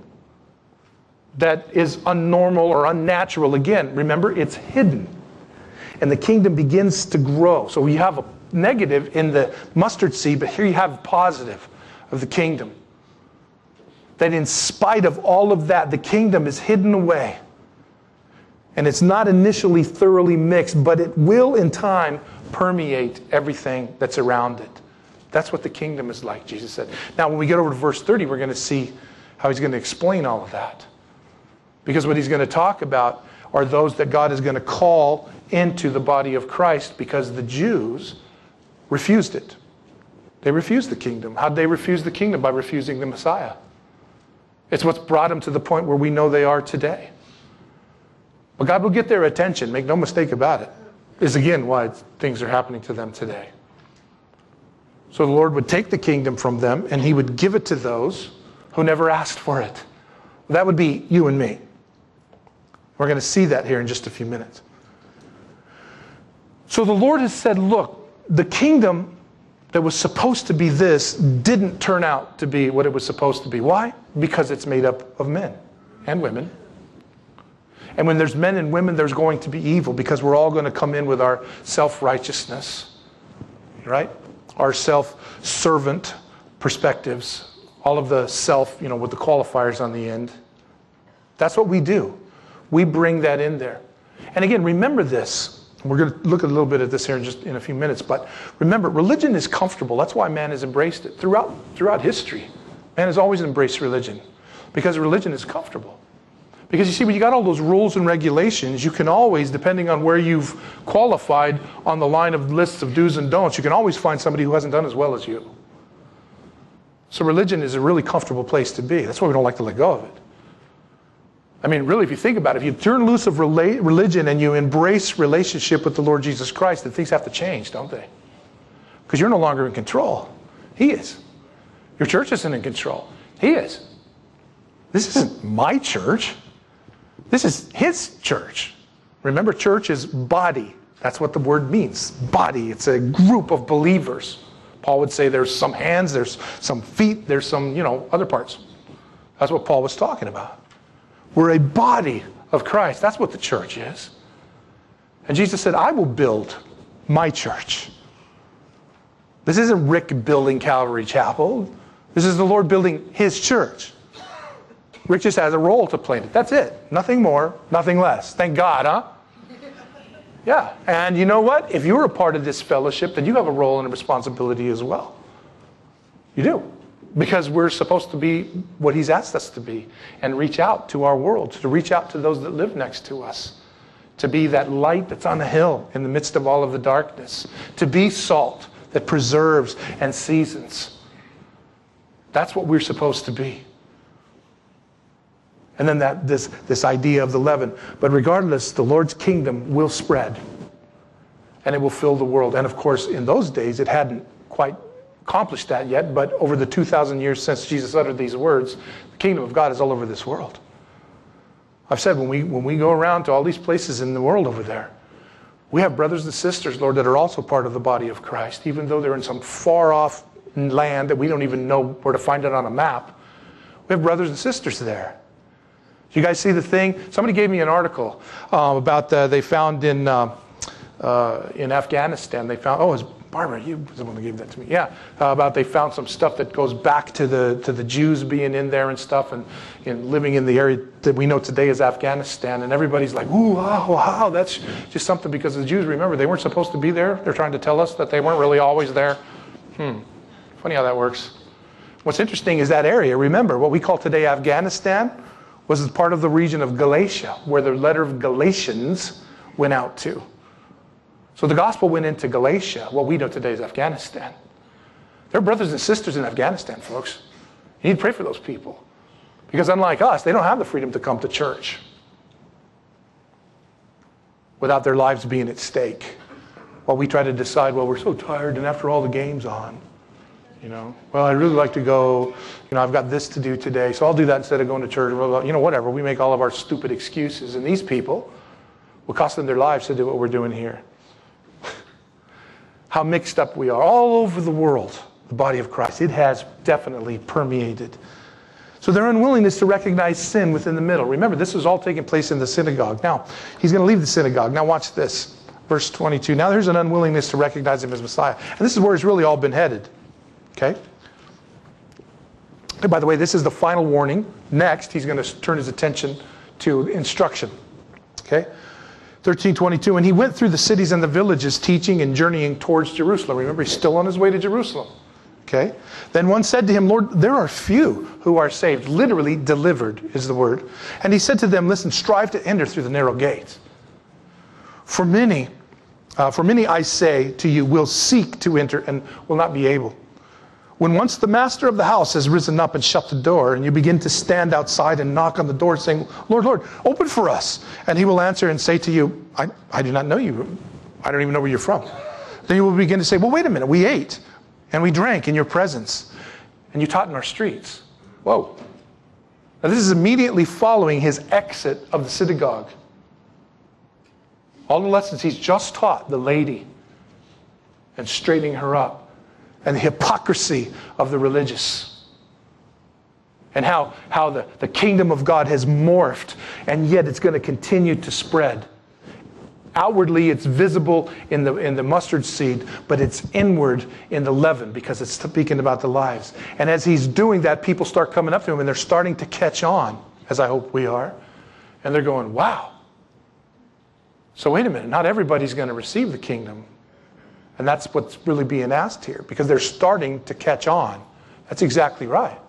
that is unnormal or unnatural. Again, remember, it's hidden. And the kingdom begins to grow. So we have a negative in the mustard seed, but here you have positive of the kingdom. That in spite of all of that, the kingdom is hidden away. And it's not initially thoroughly mixed, but it will in time permeate everything that's around it. That's what the kingdom is like, Jesus said. Now, when we get over to verse thirty, we're going to see how he's going to explain all of that. Because what he's going to talk about are those that God is going to call into the body of Christ, because the Jews refused it. They refused the kingdom. How did they refuse the kingdom? By refusing the Messiah. It's what's brought them to the point where we know they are today. But God will get their attention, make no mistake about it. Is again why things are happening to them today. So the Lord would take the kingdom from them and he would give it to those who never asked for it. That would be you and me. We're going to see that here in just a few minutes. So the Lord has said, look, the kingdom that was supposed to be this didn't turn out to be what it was supposed to be. Why? Because it's made up of men and women. And when there's men and women, there's going to be evil, because we're all going to come in with our self-righteousness, right? Our self-servant perspectives, all of the self, you know, with the qualifiers on the end. That's what we do. We bring that in there. And again, remember this. We're going to look a little bit at this here in just in a few minutes, but remember, religion is comfortable. That's why man has embraced it throughout throughout history. Man has always embraced religion because religion is comfortable. Because you see, when you got all those rules and regulations, you can always, depending on where you've qualified on the line of lists of do's and don'ts, you can always find somebody who hasn't done as well as you. So religion is a really comfortable place to be. That's why we don't like to let go of it. I mean, really, if you think about it, if you turn loose of rela- religion and you embrace relationship with the Lord Jesus Christ, then things have to change, don't they? Because you're no longer in control. He is. Your church isn't in control. He is. This isn't my church. This is his church. Remember, church is body. That's what the word means. Body. It's a group of believers. Paul would say there's some hands, there's some feet, there's some, you know, other parts. That's what Paul was talking about. We're a body of Christ. That's what the church is. And Jesus said, I will build my church. This isn't Rick building Calvary Chapel. This is the Lord building his church. Rick just has a role to play in it. That's it. Nothing more, nothing less. Thank God, huh? Yeah. And you know what? If you're a part of this fellowship, then you have a role and a responsibility as well. You do. Because we're supposed to be what he's asked us to be and reach out to our world, to reach out to those that live next to us, to be that light that's on the hill in the midst of all of the darkness, to be salt that preserves and seasons. That's what we're supposed to be. And then that this, this idea of the leaven. But regardless, the Lord's kingdom will spread and it will fill the world. And of course, in those days, it hadn't quite accomplished that yet, but over the two thousand years since Jesus uttered these words, the kingdom of God is all over this world. I've said when we when we go around to all these places in the world over there, we have brothers and sisters, Lord, that are also part of the body of Christ, even though they're in some far off land that we don't even know where to find it on a map. We have brothers and sisters there. You guys see the thing? Somebody gave me an article um, about uh, they found in uh, uh, in Afghanistan. They found oh, it was Barbara, you was the one that gave that to me. Yeah, uh, about they found some stuff that goes back to the to the Jews being in there and stuff, and, and living in the area that we know today as Afghanistan. And everybody's like, ooh, wow, wow, that's just something, because the Jews, remember, they weren't supposed to be there. They're trying to tell us that they weren't really always there. Hmm, funny how that works. What's interesting is that area, remember, what we call today Afghanistan was part of the region of Galatia, where the letter of Galatians went out to. So the gospel went into Galatia, what we know today as Afghanistan. There are brothers and sisters in Afghanistan, folks. You need to pray for those people. Because unlike us, they don't have the freedom to come to church without their lives being at stake. While we try to decide, well, we're so tired, and after all the game's on. You know, well, I'd really like to go, you know, I've got this to do today, so I'll do that instead of going to church. You know, whatever. We make all of our stupid excuses. And these people, will cost them their lives to do what we're doing here. How mixed up we are. All over the world, the body of Christ. It has definitely permeated. So their unwillingness to recognize sin within the middle. Remember, this was all taking place in the synagogue. Now, he's going to leave the synagogue. Now watch this. Verse twenty-two. Now there's an unwillingness to recognize him as Messiah. And this is where it's really all been headed. Okay? And by the way, this is the final warning. Next, he's going to turn his attention to instruction. Okay? thirteen twenty-two, and he went through the cities and the villages, teaching and journeying towards Jerusalem. Remember, he's still on his way to Jerusalem. Okay? Then one said to him, Lord, there are few who are saved. Literally, delivered is the word. And he said to them, listen, strive to enter through the narrow gate. For many, uh, for many, I say to you, will seek to enter and will not be able. When once the master of the house has risen up and shut the door, and you begin to stand outside and knock on the door saying, Lord, Lord, open for us. And he will answer and say to you, I, I do not know you. I don't even know where you're from. Then you will begin to say, well, wait a minute. We ate and we drank in your presence and you taught in our streets. Whoa. Now, this is immediately following his exit of the synagogue. All the lessons he's just taught the lady and straightening her up, and the hypocrisy of the religious, and how, how the, the kingdom of God has morphed, and yet it's going to continue to spread. Outwardly, it's visible in the, in the mustard seed, but it's inward in the leaven, because it's speaking about the lives. And as he's doing that, people start coming up to him, and they're starting to catch on, as I hope we are. And they're going, wow. So wait a minute, not everybody's going to receive the kingdom. And that's what's really being asked here, because they're starting to catch on. That's exactly right.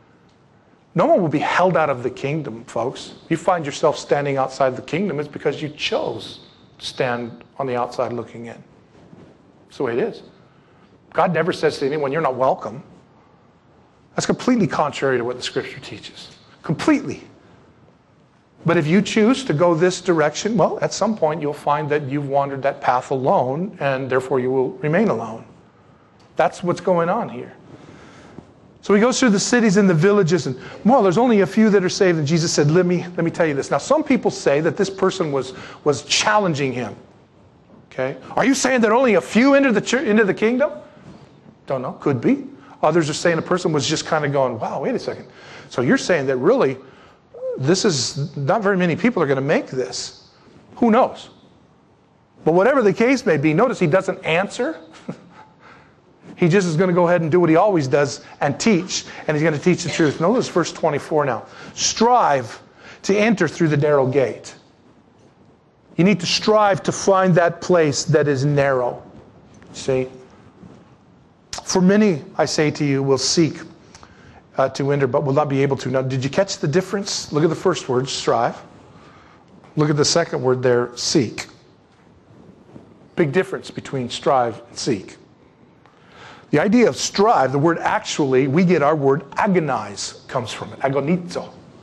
No one will be held out of the kingdom, folks. You find yourself standing outside the kingdom, it's because you chose to stand on the outside looking in. That's the way it is. God never says to anyone, you're not welcome. That's completely contrary to what the Scripture teaches. Completely. But if you choose to go this direction, well, at some point you'll find that you've wandered that path alone, and therefore you will remain alone. That's what's going on here. So he goes through the cities and the villages, and, well, there's only a few that are saved, and Jesus said, let me, let me tell you this. Now, some people say that this person was, was challenging him. Okay? Are you saying that only a few entered the, church, into the kingdom? Don't know. Could be. Others are saying a person was just kind of going, wow, wait a second. So you're saying that really, this is not very many people are going to make this. Who knows? But whatever the case may be, notice he doesn't answer. He just is going to go ahead and do what he always does and teach. And he's going to teach the truth. Notice verse twenty-four now. Strive to enter through the narrow gate. You need to strive to find that place that is narrow. See? For many, I say to you, will seek Uh, to enter, but will not be able to. Now, did you catch the difference? Look at the first word, strive. Look at the second word there, seek. Big difference between strive and seek. The idea of strive, the word actually, we get our word agonize, comes from it. Agonizo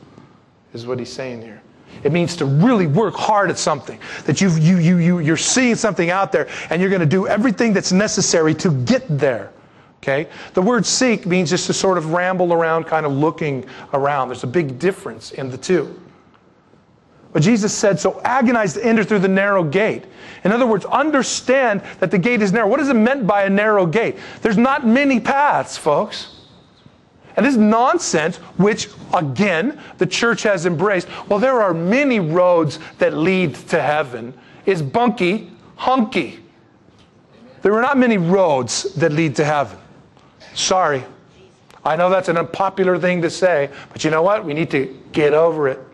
is what he's saying here. It means to really work hard at something. That you've, you, you, you, you're seeing something out there, and you're going to do everything that's necessary to get there. Okay? The word seek means just to sort of ramble around, kind of looking around. There's a big difference in the two. But Jesus said, so agonize to enter through the narrow gate. In other words, understand that the gate is narrow. What is it meant by a narrow gate? There's not many paths, folks. And this nonsense, which, again, the church has embraced, well, there are many roads that lead to heaven, is bunky, hunky. There are not many roads that lead to heaven. Sorry. I know that's an unpopular thing to say, but you know what? We need to get over it.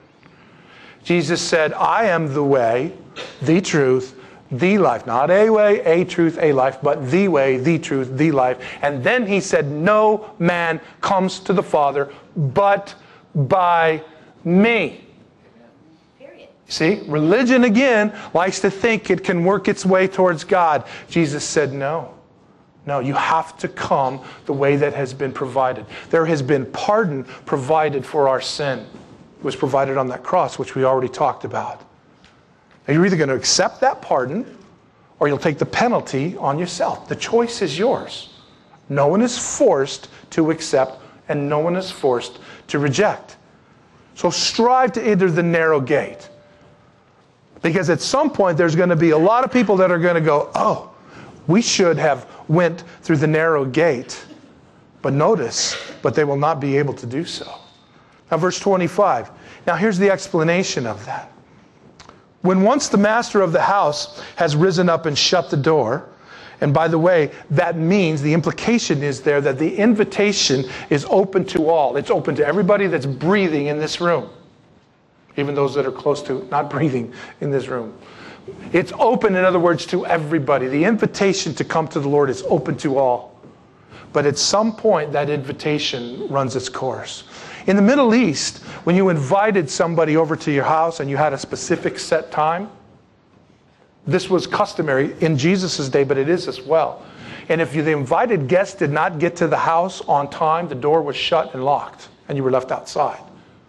Jesus said, I am the way, the truth, the life. Not a way, a truth, a life, but the way, the truth, the life. And then he said, no man comes to the Father but by me. Period. See, religion again likes to think it can work its way towards God. Jesus said, no. No, you have to come the way that has been provided. There has been pardon provided for our sin. It was provided on that cross, which we already talked about. Now, you're either going to accept that pardon, or you'll take the penalty on yourself. The choice is yours. No one is forced to accept, and no one is forced to reject. So strive to enter the narrow gate. Because at some point, there's going to be a lot of people that are going to go, oh, we should have went through the narrow gate. But notice, but they will not be able to do so. Now, verse twenty-five. Now, here's the explanation of that. When once the master of the house has risen up and shut the door, and by the way, that means, the implication is there that the invitation is open to all. It's open to everybody that's breathing in this room. Even those that are close to not breathing in this room. It's open, in other words, to everybody. The invitation to come to the Lord is open to all. But at some point, that invitation runs its course. In the Middle East, when you invited somebody over to your house and you had a specific set time, this was customary in Jesus' day, but it is as well. And if you, the invited guest did not get to the house on time, the door was shut and locked, and you were left outside.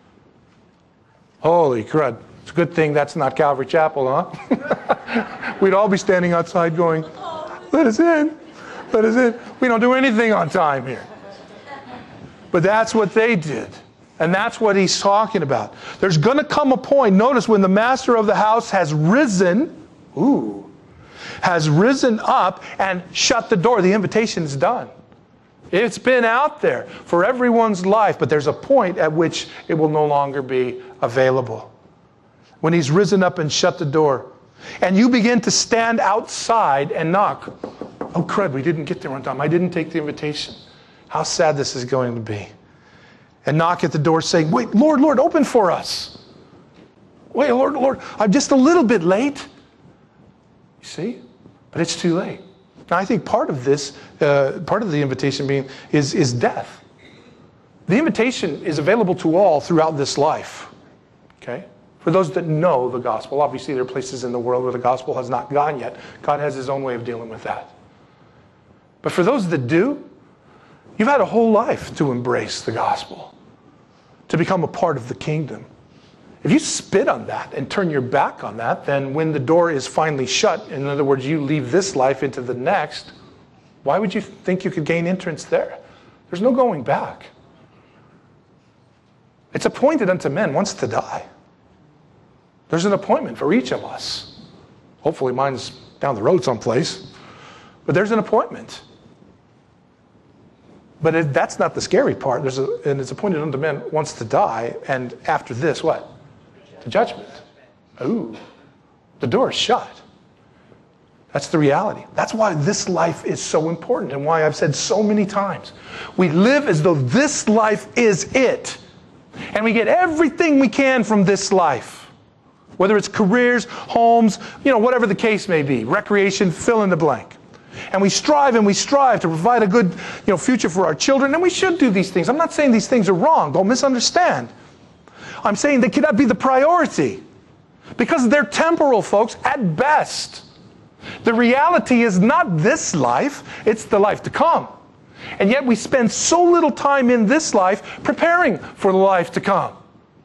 Holy crud. It's a good thing that's not Calvary Chapel, huh? We'd all be standing outside going, let us in, let us in. We don't do anything on time here. But that's what they did. And that's what he's talking about. There's going to come a point, notice, when the master of the house has risen, ooh, has risen up and shut the door. The invitation is done. It's been out there for everyone's life, but there's a point at which it will no longer be available. When he's risen up and shut the door, and you begin to stand outside and knock. Oh, crud, we didn't get there on time. I didn't take the invitation. How sad this is going to be. And knock at the door saying, wait, Lord, Lord, open for us. Wait, Lord, Lord, I'm just a little bit late. You see? But it's too late. Now, I think part of this, uh, part of the invitation being is, is death. The invitation is available to all throughout this life. Okay? For those that know the gospel, obviously there are places in the world where the gospel has not gone yet. God has his own way of dealing with that. But for those that do, you've had a whole life to embrace the gospel, to become a part of the kingdom. If you spit on that and turn your back on that, then when the door is finally shut, in other words, you leave this life into the next, why would you think you could gain entrance there? There's no going back. It's appointed unto men once to die. There's an appointment for each of us. Hopefully mine's down the road someplace. But there's an appointment. But it, that's not the scary part. There's a, and it's appointed unto men once to die. And after this, what? The judgment. Ooh. The door is shut. That's the reality. That's why this life is so important and why I've said so many times. We live as though this life is it. And we get everything we can from this life. Whether it's careers, homes, you know, whatever the case may be. Recreation, fill in the blank. And we strive and we strive to provide a good, you know, future for our children. And we should do these things. I'm not saying these things are wrong. Don't misunderstand. I'm saying they cannot be the priority. Because they're temporal, folks, at best. The reality is not this life. It's the life to come. And yet we spend so little time in this life preparing for the life to come.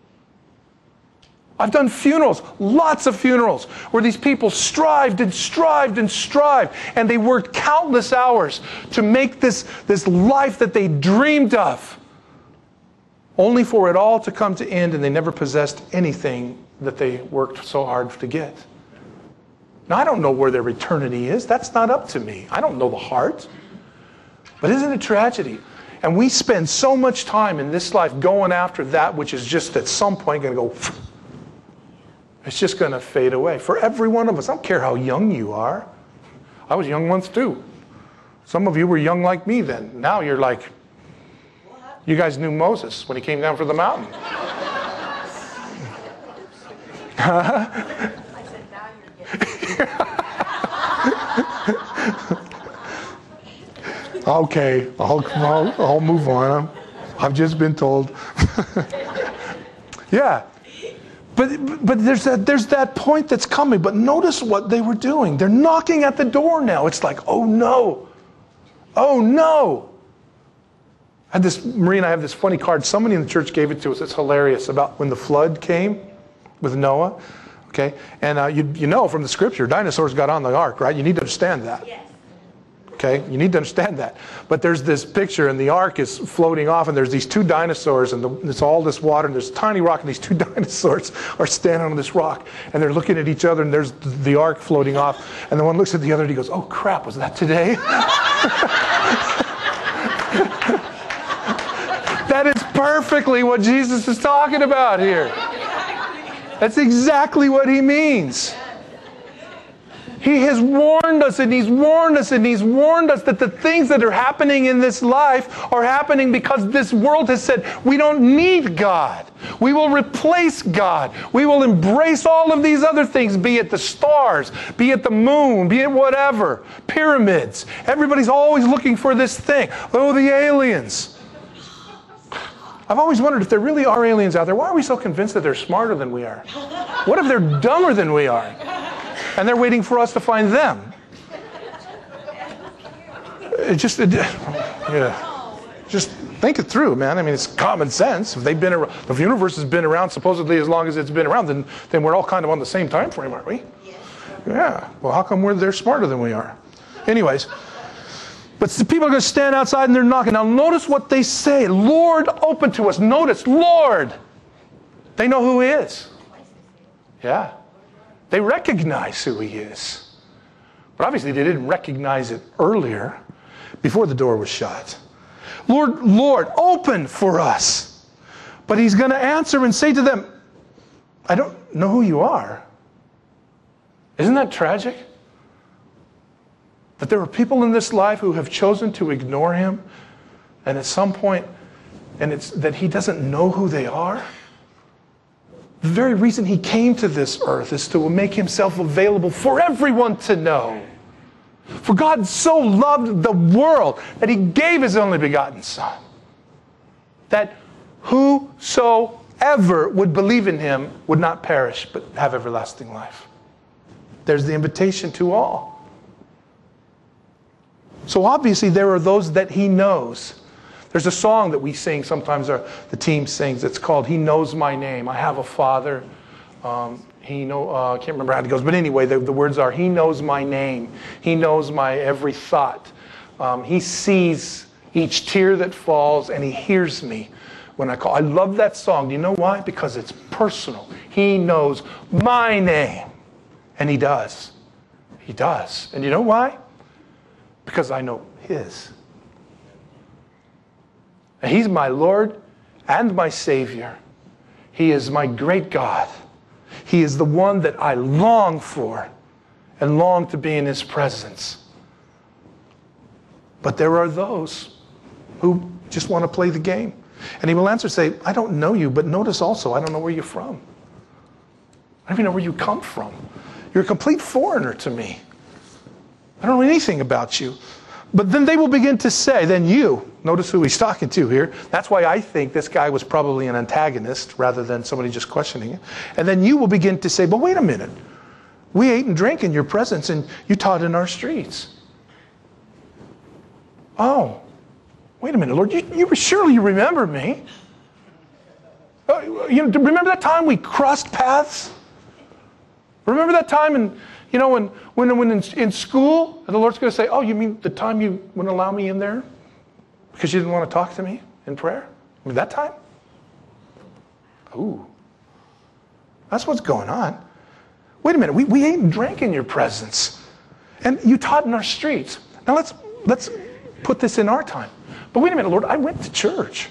I've done funerals, lots of funerals, where these people strived and strived and strived, and they worked countless hours to make this, this life that they dreamed of, only for it all to come to end, and they never possessed anything that they worked so hard to get. Now, I don't know where their eternity is. That's not up to me. I don't know the heart. But isn't it tragedy? And we spend so much time in this life going after that which is just at some point going to go... It's just going to fade away for every one of us. I don't care how young you are. I was young once too. Some of you were young like me then. Now you're like, you guys knew Moses when he came down from the mountain. I said, now you're getting Okay, I'll, I'll, I'll move on. I've just been told. Yeah. But, but there's that, there's that point that's coming. But notice what they were doing. They're knocking at the door now. It's like, oh no. Oh no. I had this, Marie and I have this funny card. Somebody in the church gave it to us. It's hilarious, about when the flood came with Noah. Okay? And uh, you, you know from the scripture, dinosaurs got on the ark, right? You need to understand that. Yes. Okay, you need to understand that. But there's this picture, and the ark is floating off, and there's these two dinosaurs, and the, there's all this water, and there's a tiny rock, and these two dinosaurs are standing on this rock, and they're looking at each other, and there's the ark floating off, and the one looks at the other, and he goes, "Oh crap, was that today?" That is perfectly what Jesus is talking about here. That's exactly what he means. He has warned us, and he's warned us, and he's warned us that the things that are happening in this life are happening because this world has said, we don't need God. We will replace God. We will embrace all of these other things, be it the stars, be it the moon, be it whatever, pyramids. Everybody's always looking for this thing. Oh, the aliens. I've always wondered if there really are aliens out there, why are we so convinced that they're smarter than we are? What if they're dumber than we are? And they're waiting for us to find them. It just, it, yeah. Just think it through, man. I mean, it's common sense. If they've been around, if the universe has been around supposedly as long as it's been around, then then we're all kind of on the same time frame, aren't we? Yes. Yeah. Well, how come we're they're smarter than we are? Anyways, But the people are going to stand outside and they're knocking. Now notice what they say. Lord, open to us. Notice, Lord. They know who He is. Yeah. They recognize who He is. But obviously they didn't recognize it earlier, before the door was shut. Lord, Lord, open for us. But He's going to answer and say to them, I don't know who you are. Isn't that tragic? That there are people in this life who have chosen to ignore Him, and at some point, and it's that He doesn't know who they are. The very reason He came to this earth is to make Himself available for everyone to know. For God so loved the world that He gave His only begotten Son, that whosoever would believe in Him would not perish but have everlasting life. There's the invitation to all. So obviously there are those that He knows. There's a song that we sing sometimes, our, the team sings. It's called He Knows My Name. I have a Father. Um, he know, uh, I can't remember how it goes. But anyway, the, the words are, He knows my name. He knows my every thought. Um, he sees each tear that falls, and He hears me when I call. I love that song. Do you know why? Because it's personal. He knows my name. And He does. He does. And you know why? Because I know His. And He's my Lord and my Savior. He is my great God. He is the one that I long for and long to be in His presence. But there are those who just want to play the game. And He will answer, say, I don't know you, but notice also, I don't know where you're from. I don't even know where you come from. You're a complete foreigner to me. I don't know anything about you. But then they will begin to say, then you, notice who He's talking to here. That's why I think this guy was probably an antagonist rather than somebody just questioning it. And then you will begin to say, but wait a minute. We ate and drank in your presence and you taught in our streets. Oh, wait a minute, Lord, you, you surely you remember me. Uh, you know, remember that time we crossed paths? Remember that time in, you know, when, when, when in, in school, and the Lord's going to say, oh, you mean the time you wouldn't allow me in there because you didn't want to talk to me in prayer? I mean, that time? Ooh. That's what's going on. Wait a minute, we, we ate and drank in your presence. And you taught in our streets. Now let's, let's put this in our time. But wait a minute, Lord, I went to church.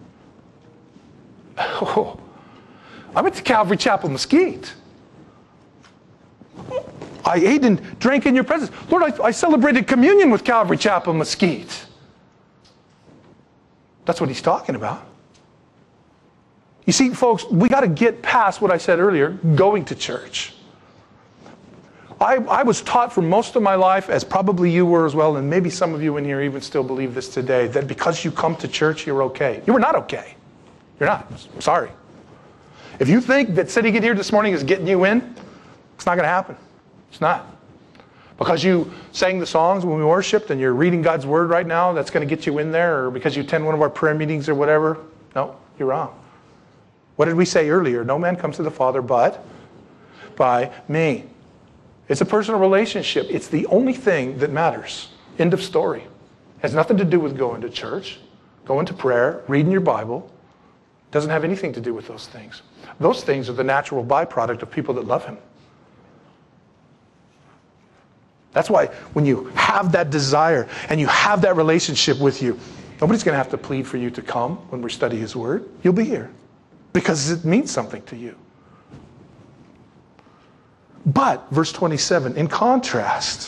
Oh, I went to Calvary Chapel Mesquite. I ate and drank in your presence. Lord, I, I celebrated communion with Calvary Chapel Mesquite. That's what He's talking about. You see, folks, we got to get past what I said earlier, going to church. I, I was taught for most of my life, as probably you were as well, and maybe some of you in here even still believe this today, that because you come to church, you're okay. You were not okay. You're not. I'm sorry. If you think that sitting in here this morning is getting you in, it's not going to happen. It's not. Because you sang the songs when we worshiped and you're reading God's Word right now, that's going to get you in there, or because you attend one of our prayer meetings or whatever. No, you're wrong. What did we say earlier? No man comes to the Father but by me. It's a personal relationship. It's the only thing that matters. End of story. It has nothing to do with going to church, going to prayer, reading your Bible. It doesn't have anything to do with those things. Those things are the natural byproduct of people that love Him. That's why when you have that desire and you have that relationship with you, nobody's going to have to plead for you to come when we study His Word. You'll be here because it means something to you. But, verse twenty-seven, in contrast,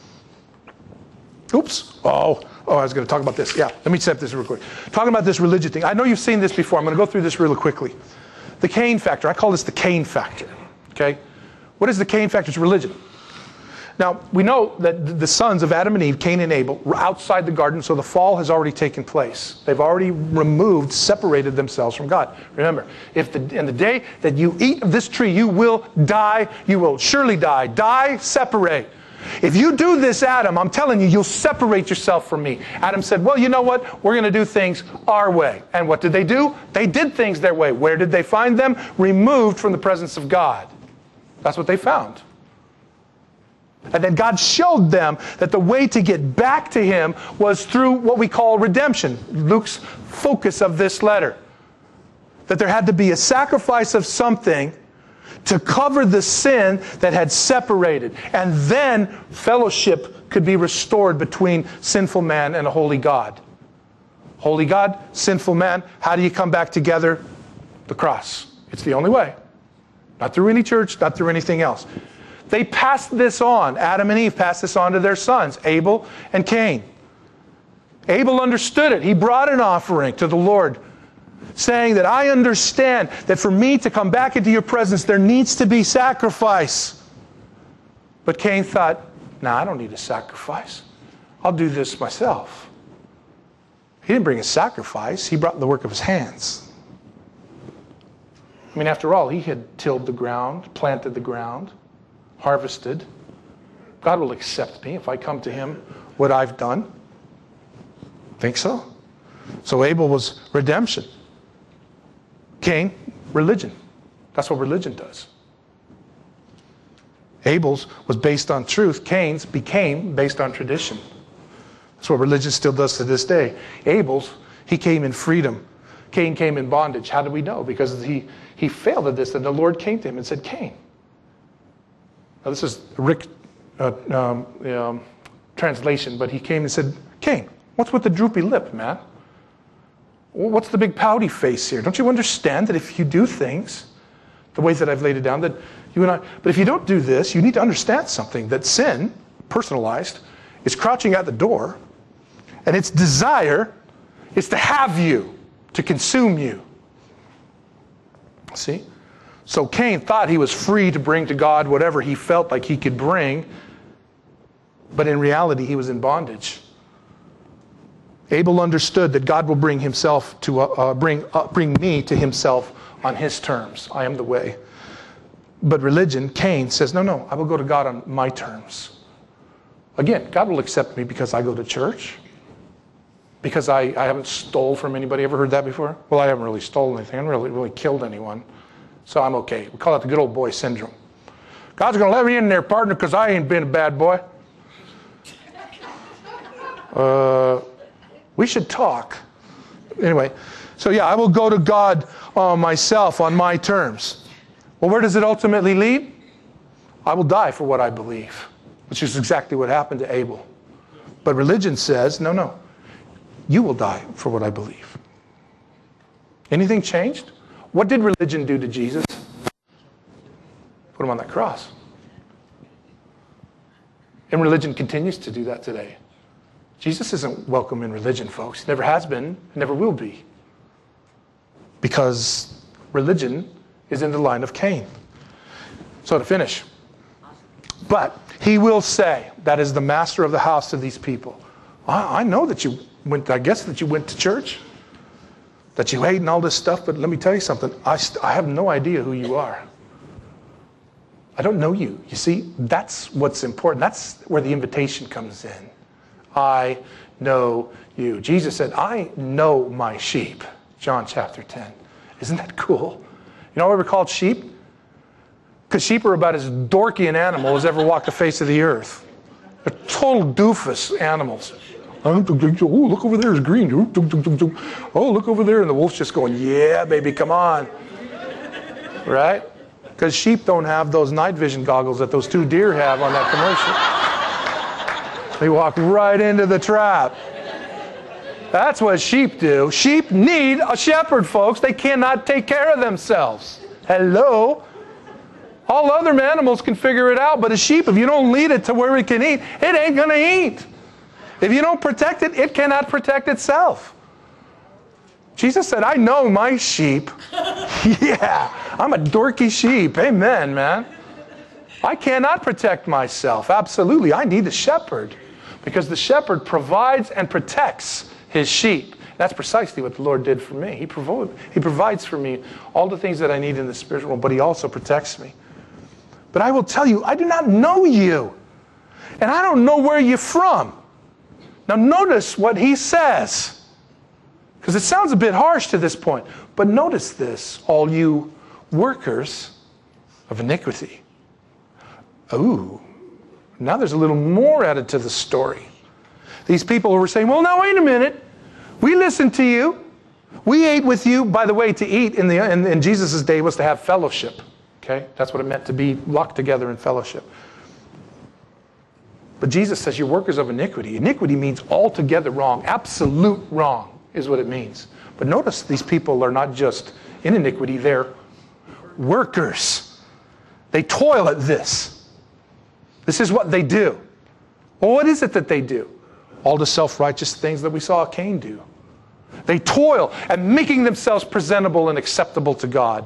oops, oh, oh, I was going to talk about this. Yeah, let me set this real quick. Talking about this religion thing. I know you've seen this before. I'm going to go through this really quickly. The Cain factor. I call this the Cain factor. Okay? What is the Cain factor? It's religion. Now, we know that the sons of Adam and Eve, Cain and Abel, were outside the garden, so the fall has already taken place. They've already removed, separated themselves from God. Remember, if the, in the day that you eat of this tree, you will die, you will surely die. Die, separate. If you do this, Adam, I'm telling you, you'll separate yourself from me. Adam said, well, you know what? We're going to do things our way. And what did they do? They did things their way. Where did they find them? Removed from the presence of God. That's what they found. And then God showed them that the way to get back to him was through what we call redemption. Luke's focus of this letter. That there had to be a sacrifice of something to cover the sin that had separated. And then fellowship could be restored between sinful man and a holy God. Holy God, sinful man, how do you come back together? The cross. It's the only way. Not through any church, not through anything else. They passed this on. Adam and Eve passed this on to their sons, Abel and Cain. Abel understood it. He brought an offering to the Lord, saying that I understand that for me to come back into your presence, there needs to be sacrifice. But Cain thought, no, nah, I don't need a sacrifice. I'll do this myself. He didn't bring a sacrifice. He brought the work of his hands. I mean, after all, he had tilled the ground, planted the ground, harvested. God will accept me if I come to him what I've done. Think so? So Abel was redemption. Cain, religion. That's what religion does. Abel's was based on truth. Cain's became based on tradition. That's what religion still does to this day. Abel's, he came in freedom. Cain came in bondage. How do we know? Because he, he failed at this, and the Lord came to him and said, Cain. Now this is Rick uh, um, um, translation, but he came and said, Cain, what's with the droopy lip, man? What's the big pouty face here? Don't you understand that if you do things the ways that I've laid it down, that you and I, but if you don't do this, you need to understand something, that sin, personalized, is crouching at the door, and its desire is to have you, to consume you. See? So Cain thought he was free to bring to God whatever he felt like he could bring, but in reality he was in bondage. Abel understood that God will bring himself to uh, uh, bring uh, bring me to himself on his terms. I am the way. But religion, Cain says, no, no, I will go to God on my terms. Again, God will accept me because I go to church, because I, I haven't stole from anybody. Ever heard that before? Well, I haven't really stolen anything. I haven't really, really killed anyone. So I'm okay. We call it the good old boy syndrome. God's going to let me in there, partner, because I ain't been a bad boy. Uh, we should talk. Anyway, so yeah, I will go to God uh, myself on my terms. Well, where does it ultimately lead? I will die for what I believe, which is exactly what happened to Abel. But religion says, no, no, you will die for what I believe. Anything changed? What did religion do to Jesus? Put him on that cross. And religion continues to do that today. Jesus isn't welcome in religion, folks. He never has been, never will be. Because religion is in the line of Cain. So to finish. But he will say, that is the master of the house to these people. I, I know that you went, I guess that you went to church, that you ate and all this stuff, but let me tell you something. I, st- I have no idea who you are. I don't know you. You see, that's what's important. That's where the invitation comes in. I know you. Jesus said, I know my sheep. John chapter ten. Isn't that cool? You know why we're called sheep? Because sheep are about as dorky an animal as ever walked the face of the earth. They're total doofus animals. Oh, look over there, it's green. Oh, look over there. And the wolf's just going, yeah, baby, come on. Right? Because sheep don't have those night vision goggles that those two deer have on that commercial. They walk right into the trap. That's what sheep do. Sheep need a shepherd, folks. They cannot take care of themselves. Hello? All other animals can figure it out, but a sheep, if you don't lead it to where it can eat, it ain't going to eat. If you don't protect it, it cannot protect itself. Jesus said, I know my sheep. Yeah, I'm a dorky sheep. Amen, man. I cannot protect myself. Absolutely. I need a shepherd. Because the shepherd provides and protects his sheep. That's precisely what the Lord did for me. He, provo- he provides for me all the things that I need in the spiritual world, but he also protects me. But I will tell you, I do not know you. And I don't know where you're from. Now notice what he says. Because it sounds a bit harsh to this point. But notice this, all you workers of iniquity. Ooh, Now there's a little more added to the story. These people who were saying, well, now wait a minute. We listened to you. We ate with you. By the way, to eat in, the, in, in Jesus' day was to have fellowship. Okay? That's what it meant to be locked together in fellowship. But Jesus says you're workers of iniquity. Iniquity means altogether wrong. Absolute wrong is what it means. But notice these people are not just in iniquity. They're workers. They toil at this. This is what they do. Well, what is it that they do? All the self-righteous things that we saw Cain do. They toil at making themselves presentable and acceptable to God.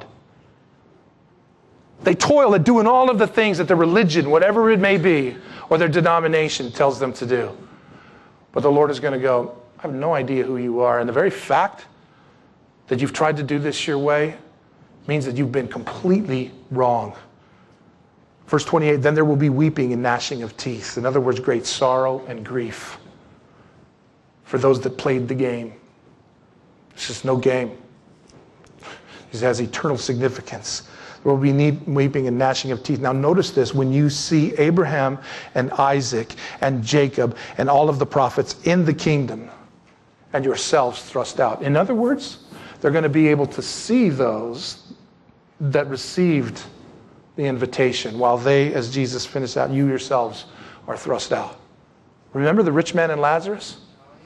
They toil at doing all of the things that their religion, whatever it may be, or their denomination tells them to do. But the Lord is going to go, I have no idea who you are. And the very fact that you've tried to do this your way means that you've been completely wrong. Verse twenty-eight, then there will be weeping and gnashing of teeth. In other words, great sorrow and grief for those that played the game. It's just no game. It has eternal significance. There will be need, weeping and gnashing of teeth. Now notice this, when you see Abraham and Isaac and Jacob and all of the prophets in the kingdom and yourselves thrust out. In other words, they're going to be able to see those that received the invitation while they, as Jesus finished out, you yourselves are thrust out. Remember the rich man and Lazarus?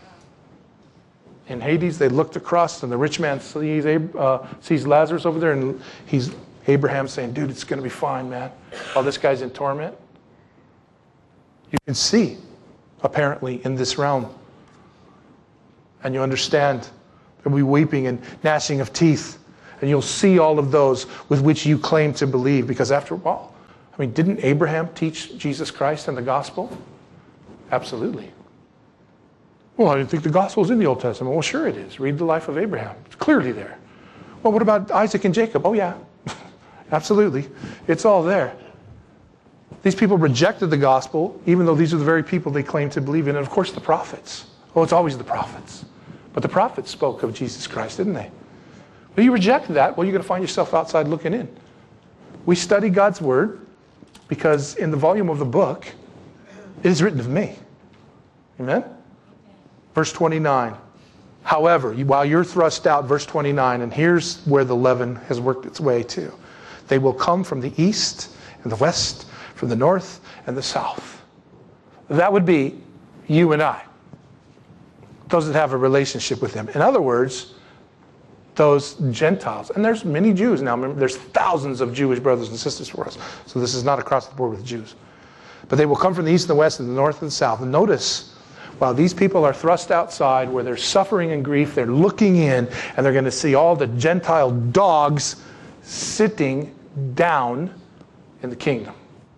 In Hades, they looked across and the rich man sees, uh, sees Lazarus over there, and he's Abraham saying, dude, it's going to be fine, man. While this guy's in torment. You can see, apparently, in this realm. And you understand there'll be weeping and gnashing of teeth. And you'll see all of those with which you claim to believe. Because after all, I mean, didn't Abraham teach Jesus Christ and the gospel? Absolutely. Well, I didn't think the gospel is in the Old Testament. Well, sure it is. Read the life of Abraham. It's clearly there. Well, what about Isaac and Jacob? Oh, yeah. Absolutely. It's all there. These people rejected the gospel, even though these are the very people they claim to believe in. And of course, the prophets. Oh, it's always the prophets. But the prophets spoke of Jesus Christ, didn't they? But you reject that, well, you're going to find yourself outside looking in. We study God's word because in the volume of the book, it is written of me. Amen? Verse twenty-nine. However, while you're thrust out, verse twenty-nine, and here's where the leaven has worked its way to. They will come from the east and the west, from the north and the south. That would be you and I. Those that have a relationship with him. In other words, those Gentiles. And there's many Jews now. Remember, there's thousands of Jewish brothers and sisters for us. So this is not across the board with Jews. But they will come from the east and the west and the north and the south. And notice, while these people are thrust outside where they're suffering and grief, they're looking in and they're going to see all the Gentile dogs sitting down in the kingdom.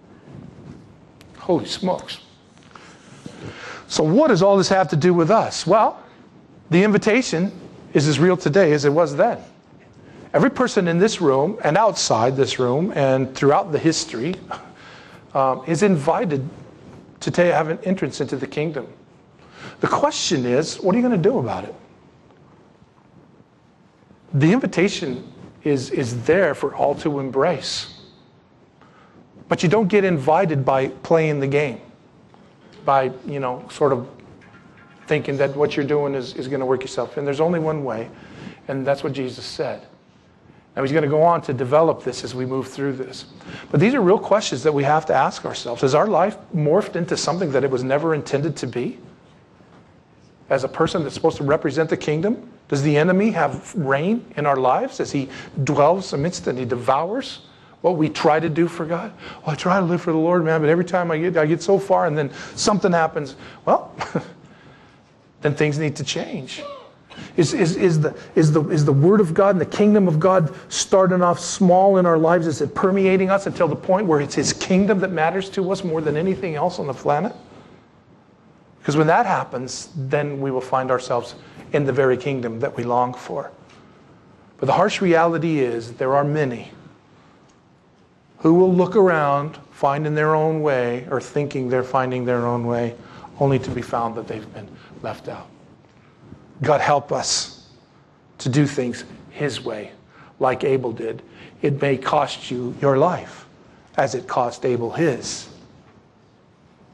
Holy smokes. So what does all this have to do with us? Well, the invitation is as real today as it was then. Every person in this room and outside this room and throughout the history um, is invited to ta- have an entrance into the kingdom. The question is, what are you going to do about it? The invitation is, is there for all to embrace. But you don't get invited by playing the game. By, you know, sort of thinking that what you're doing is, is going to work yourself in. There's only one way, and that's what Jesus said. Now he's going to go on to develop this as we move through this. But these are real questions that we have to ask ourselves. Has our life morphed into something that it was never intended to be? As a person that's supposed to represent the kingdom? Does the enemy have reign in our lives as he dwells amidst and he devours what we try to do for God? Well, I try to live for the Lord, man, but every time I get I get so far and then something happens, well, then things need to change. Is, is, is, the, is, the, is the Word of God and the kingdom of God starting off small in our lives? Is it permeating us until the point where it's His kingdom that matters to us more than anything else on the planet? Because when that happens, then we will find ourselves in the very kingdom that we long for. But the harsh reality is there are many who will look around, finding their own way, or thinking they're finding their own way, only to be found that they've been left out. God help us to do things His way, like Abel did. It may cost you your life, as it cost Abel his.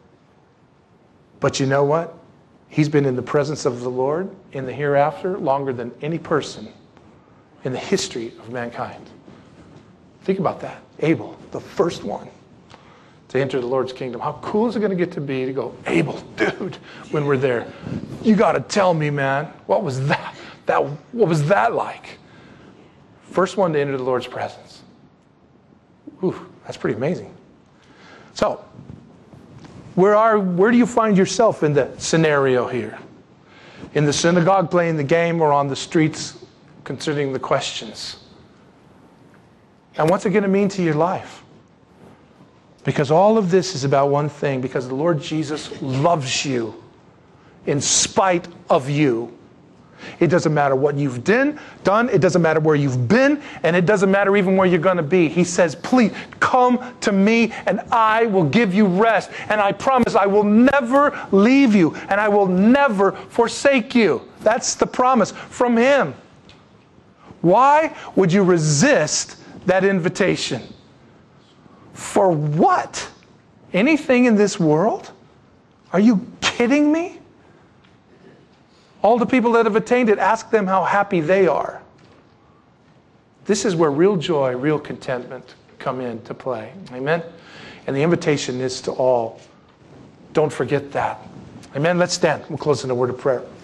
But you know what? He's been in the presence of the Lord in the hereafter longer than any person in the history of mankind. Think about that. Abel, the first one to enter the Lord's kingdom. How cool is it going to get to be to go, Abel, dude, when we're there? You got to tell me, man, what was that? That what was that like? First one to enter the Lord's presence. Ooh, that's pretty amazing. So, where are where do you find yourself in the scenario here? In the synagogue playing the game, or on the streets considering the questions? And what's it going to mean to your life? Because all of this is about one thing, because the Lord Jesus loves you in spite of you. It doesn't matter what you've done, done, it doesn't matter where you've been, and it doesn't matter even where you're going to be. He says, please come to me and I will give you rest. And I promise I will never leave you and I will never forsake you. That's the promise from Him. Why would you resist that invitation? For what? Anything in this world? Are you kidding me? All the people that have attained it, ask them how happy they are. This is where real joy, real contentment come into play. Amen? And the invitation is to all. Don't forget that. Amen? Let's stand. We'll close in a word of prayer.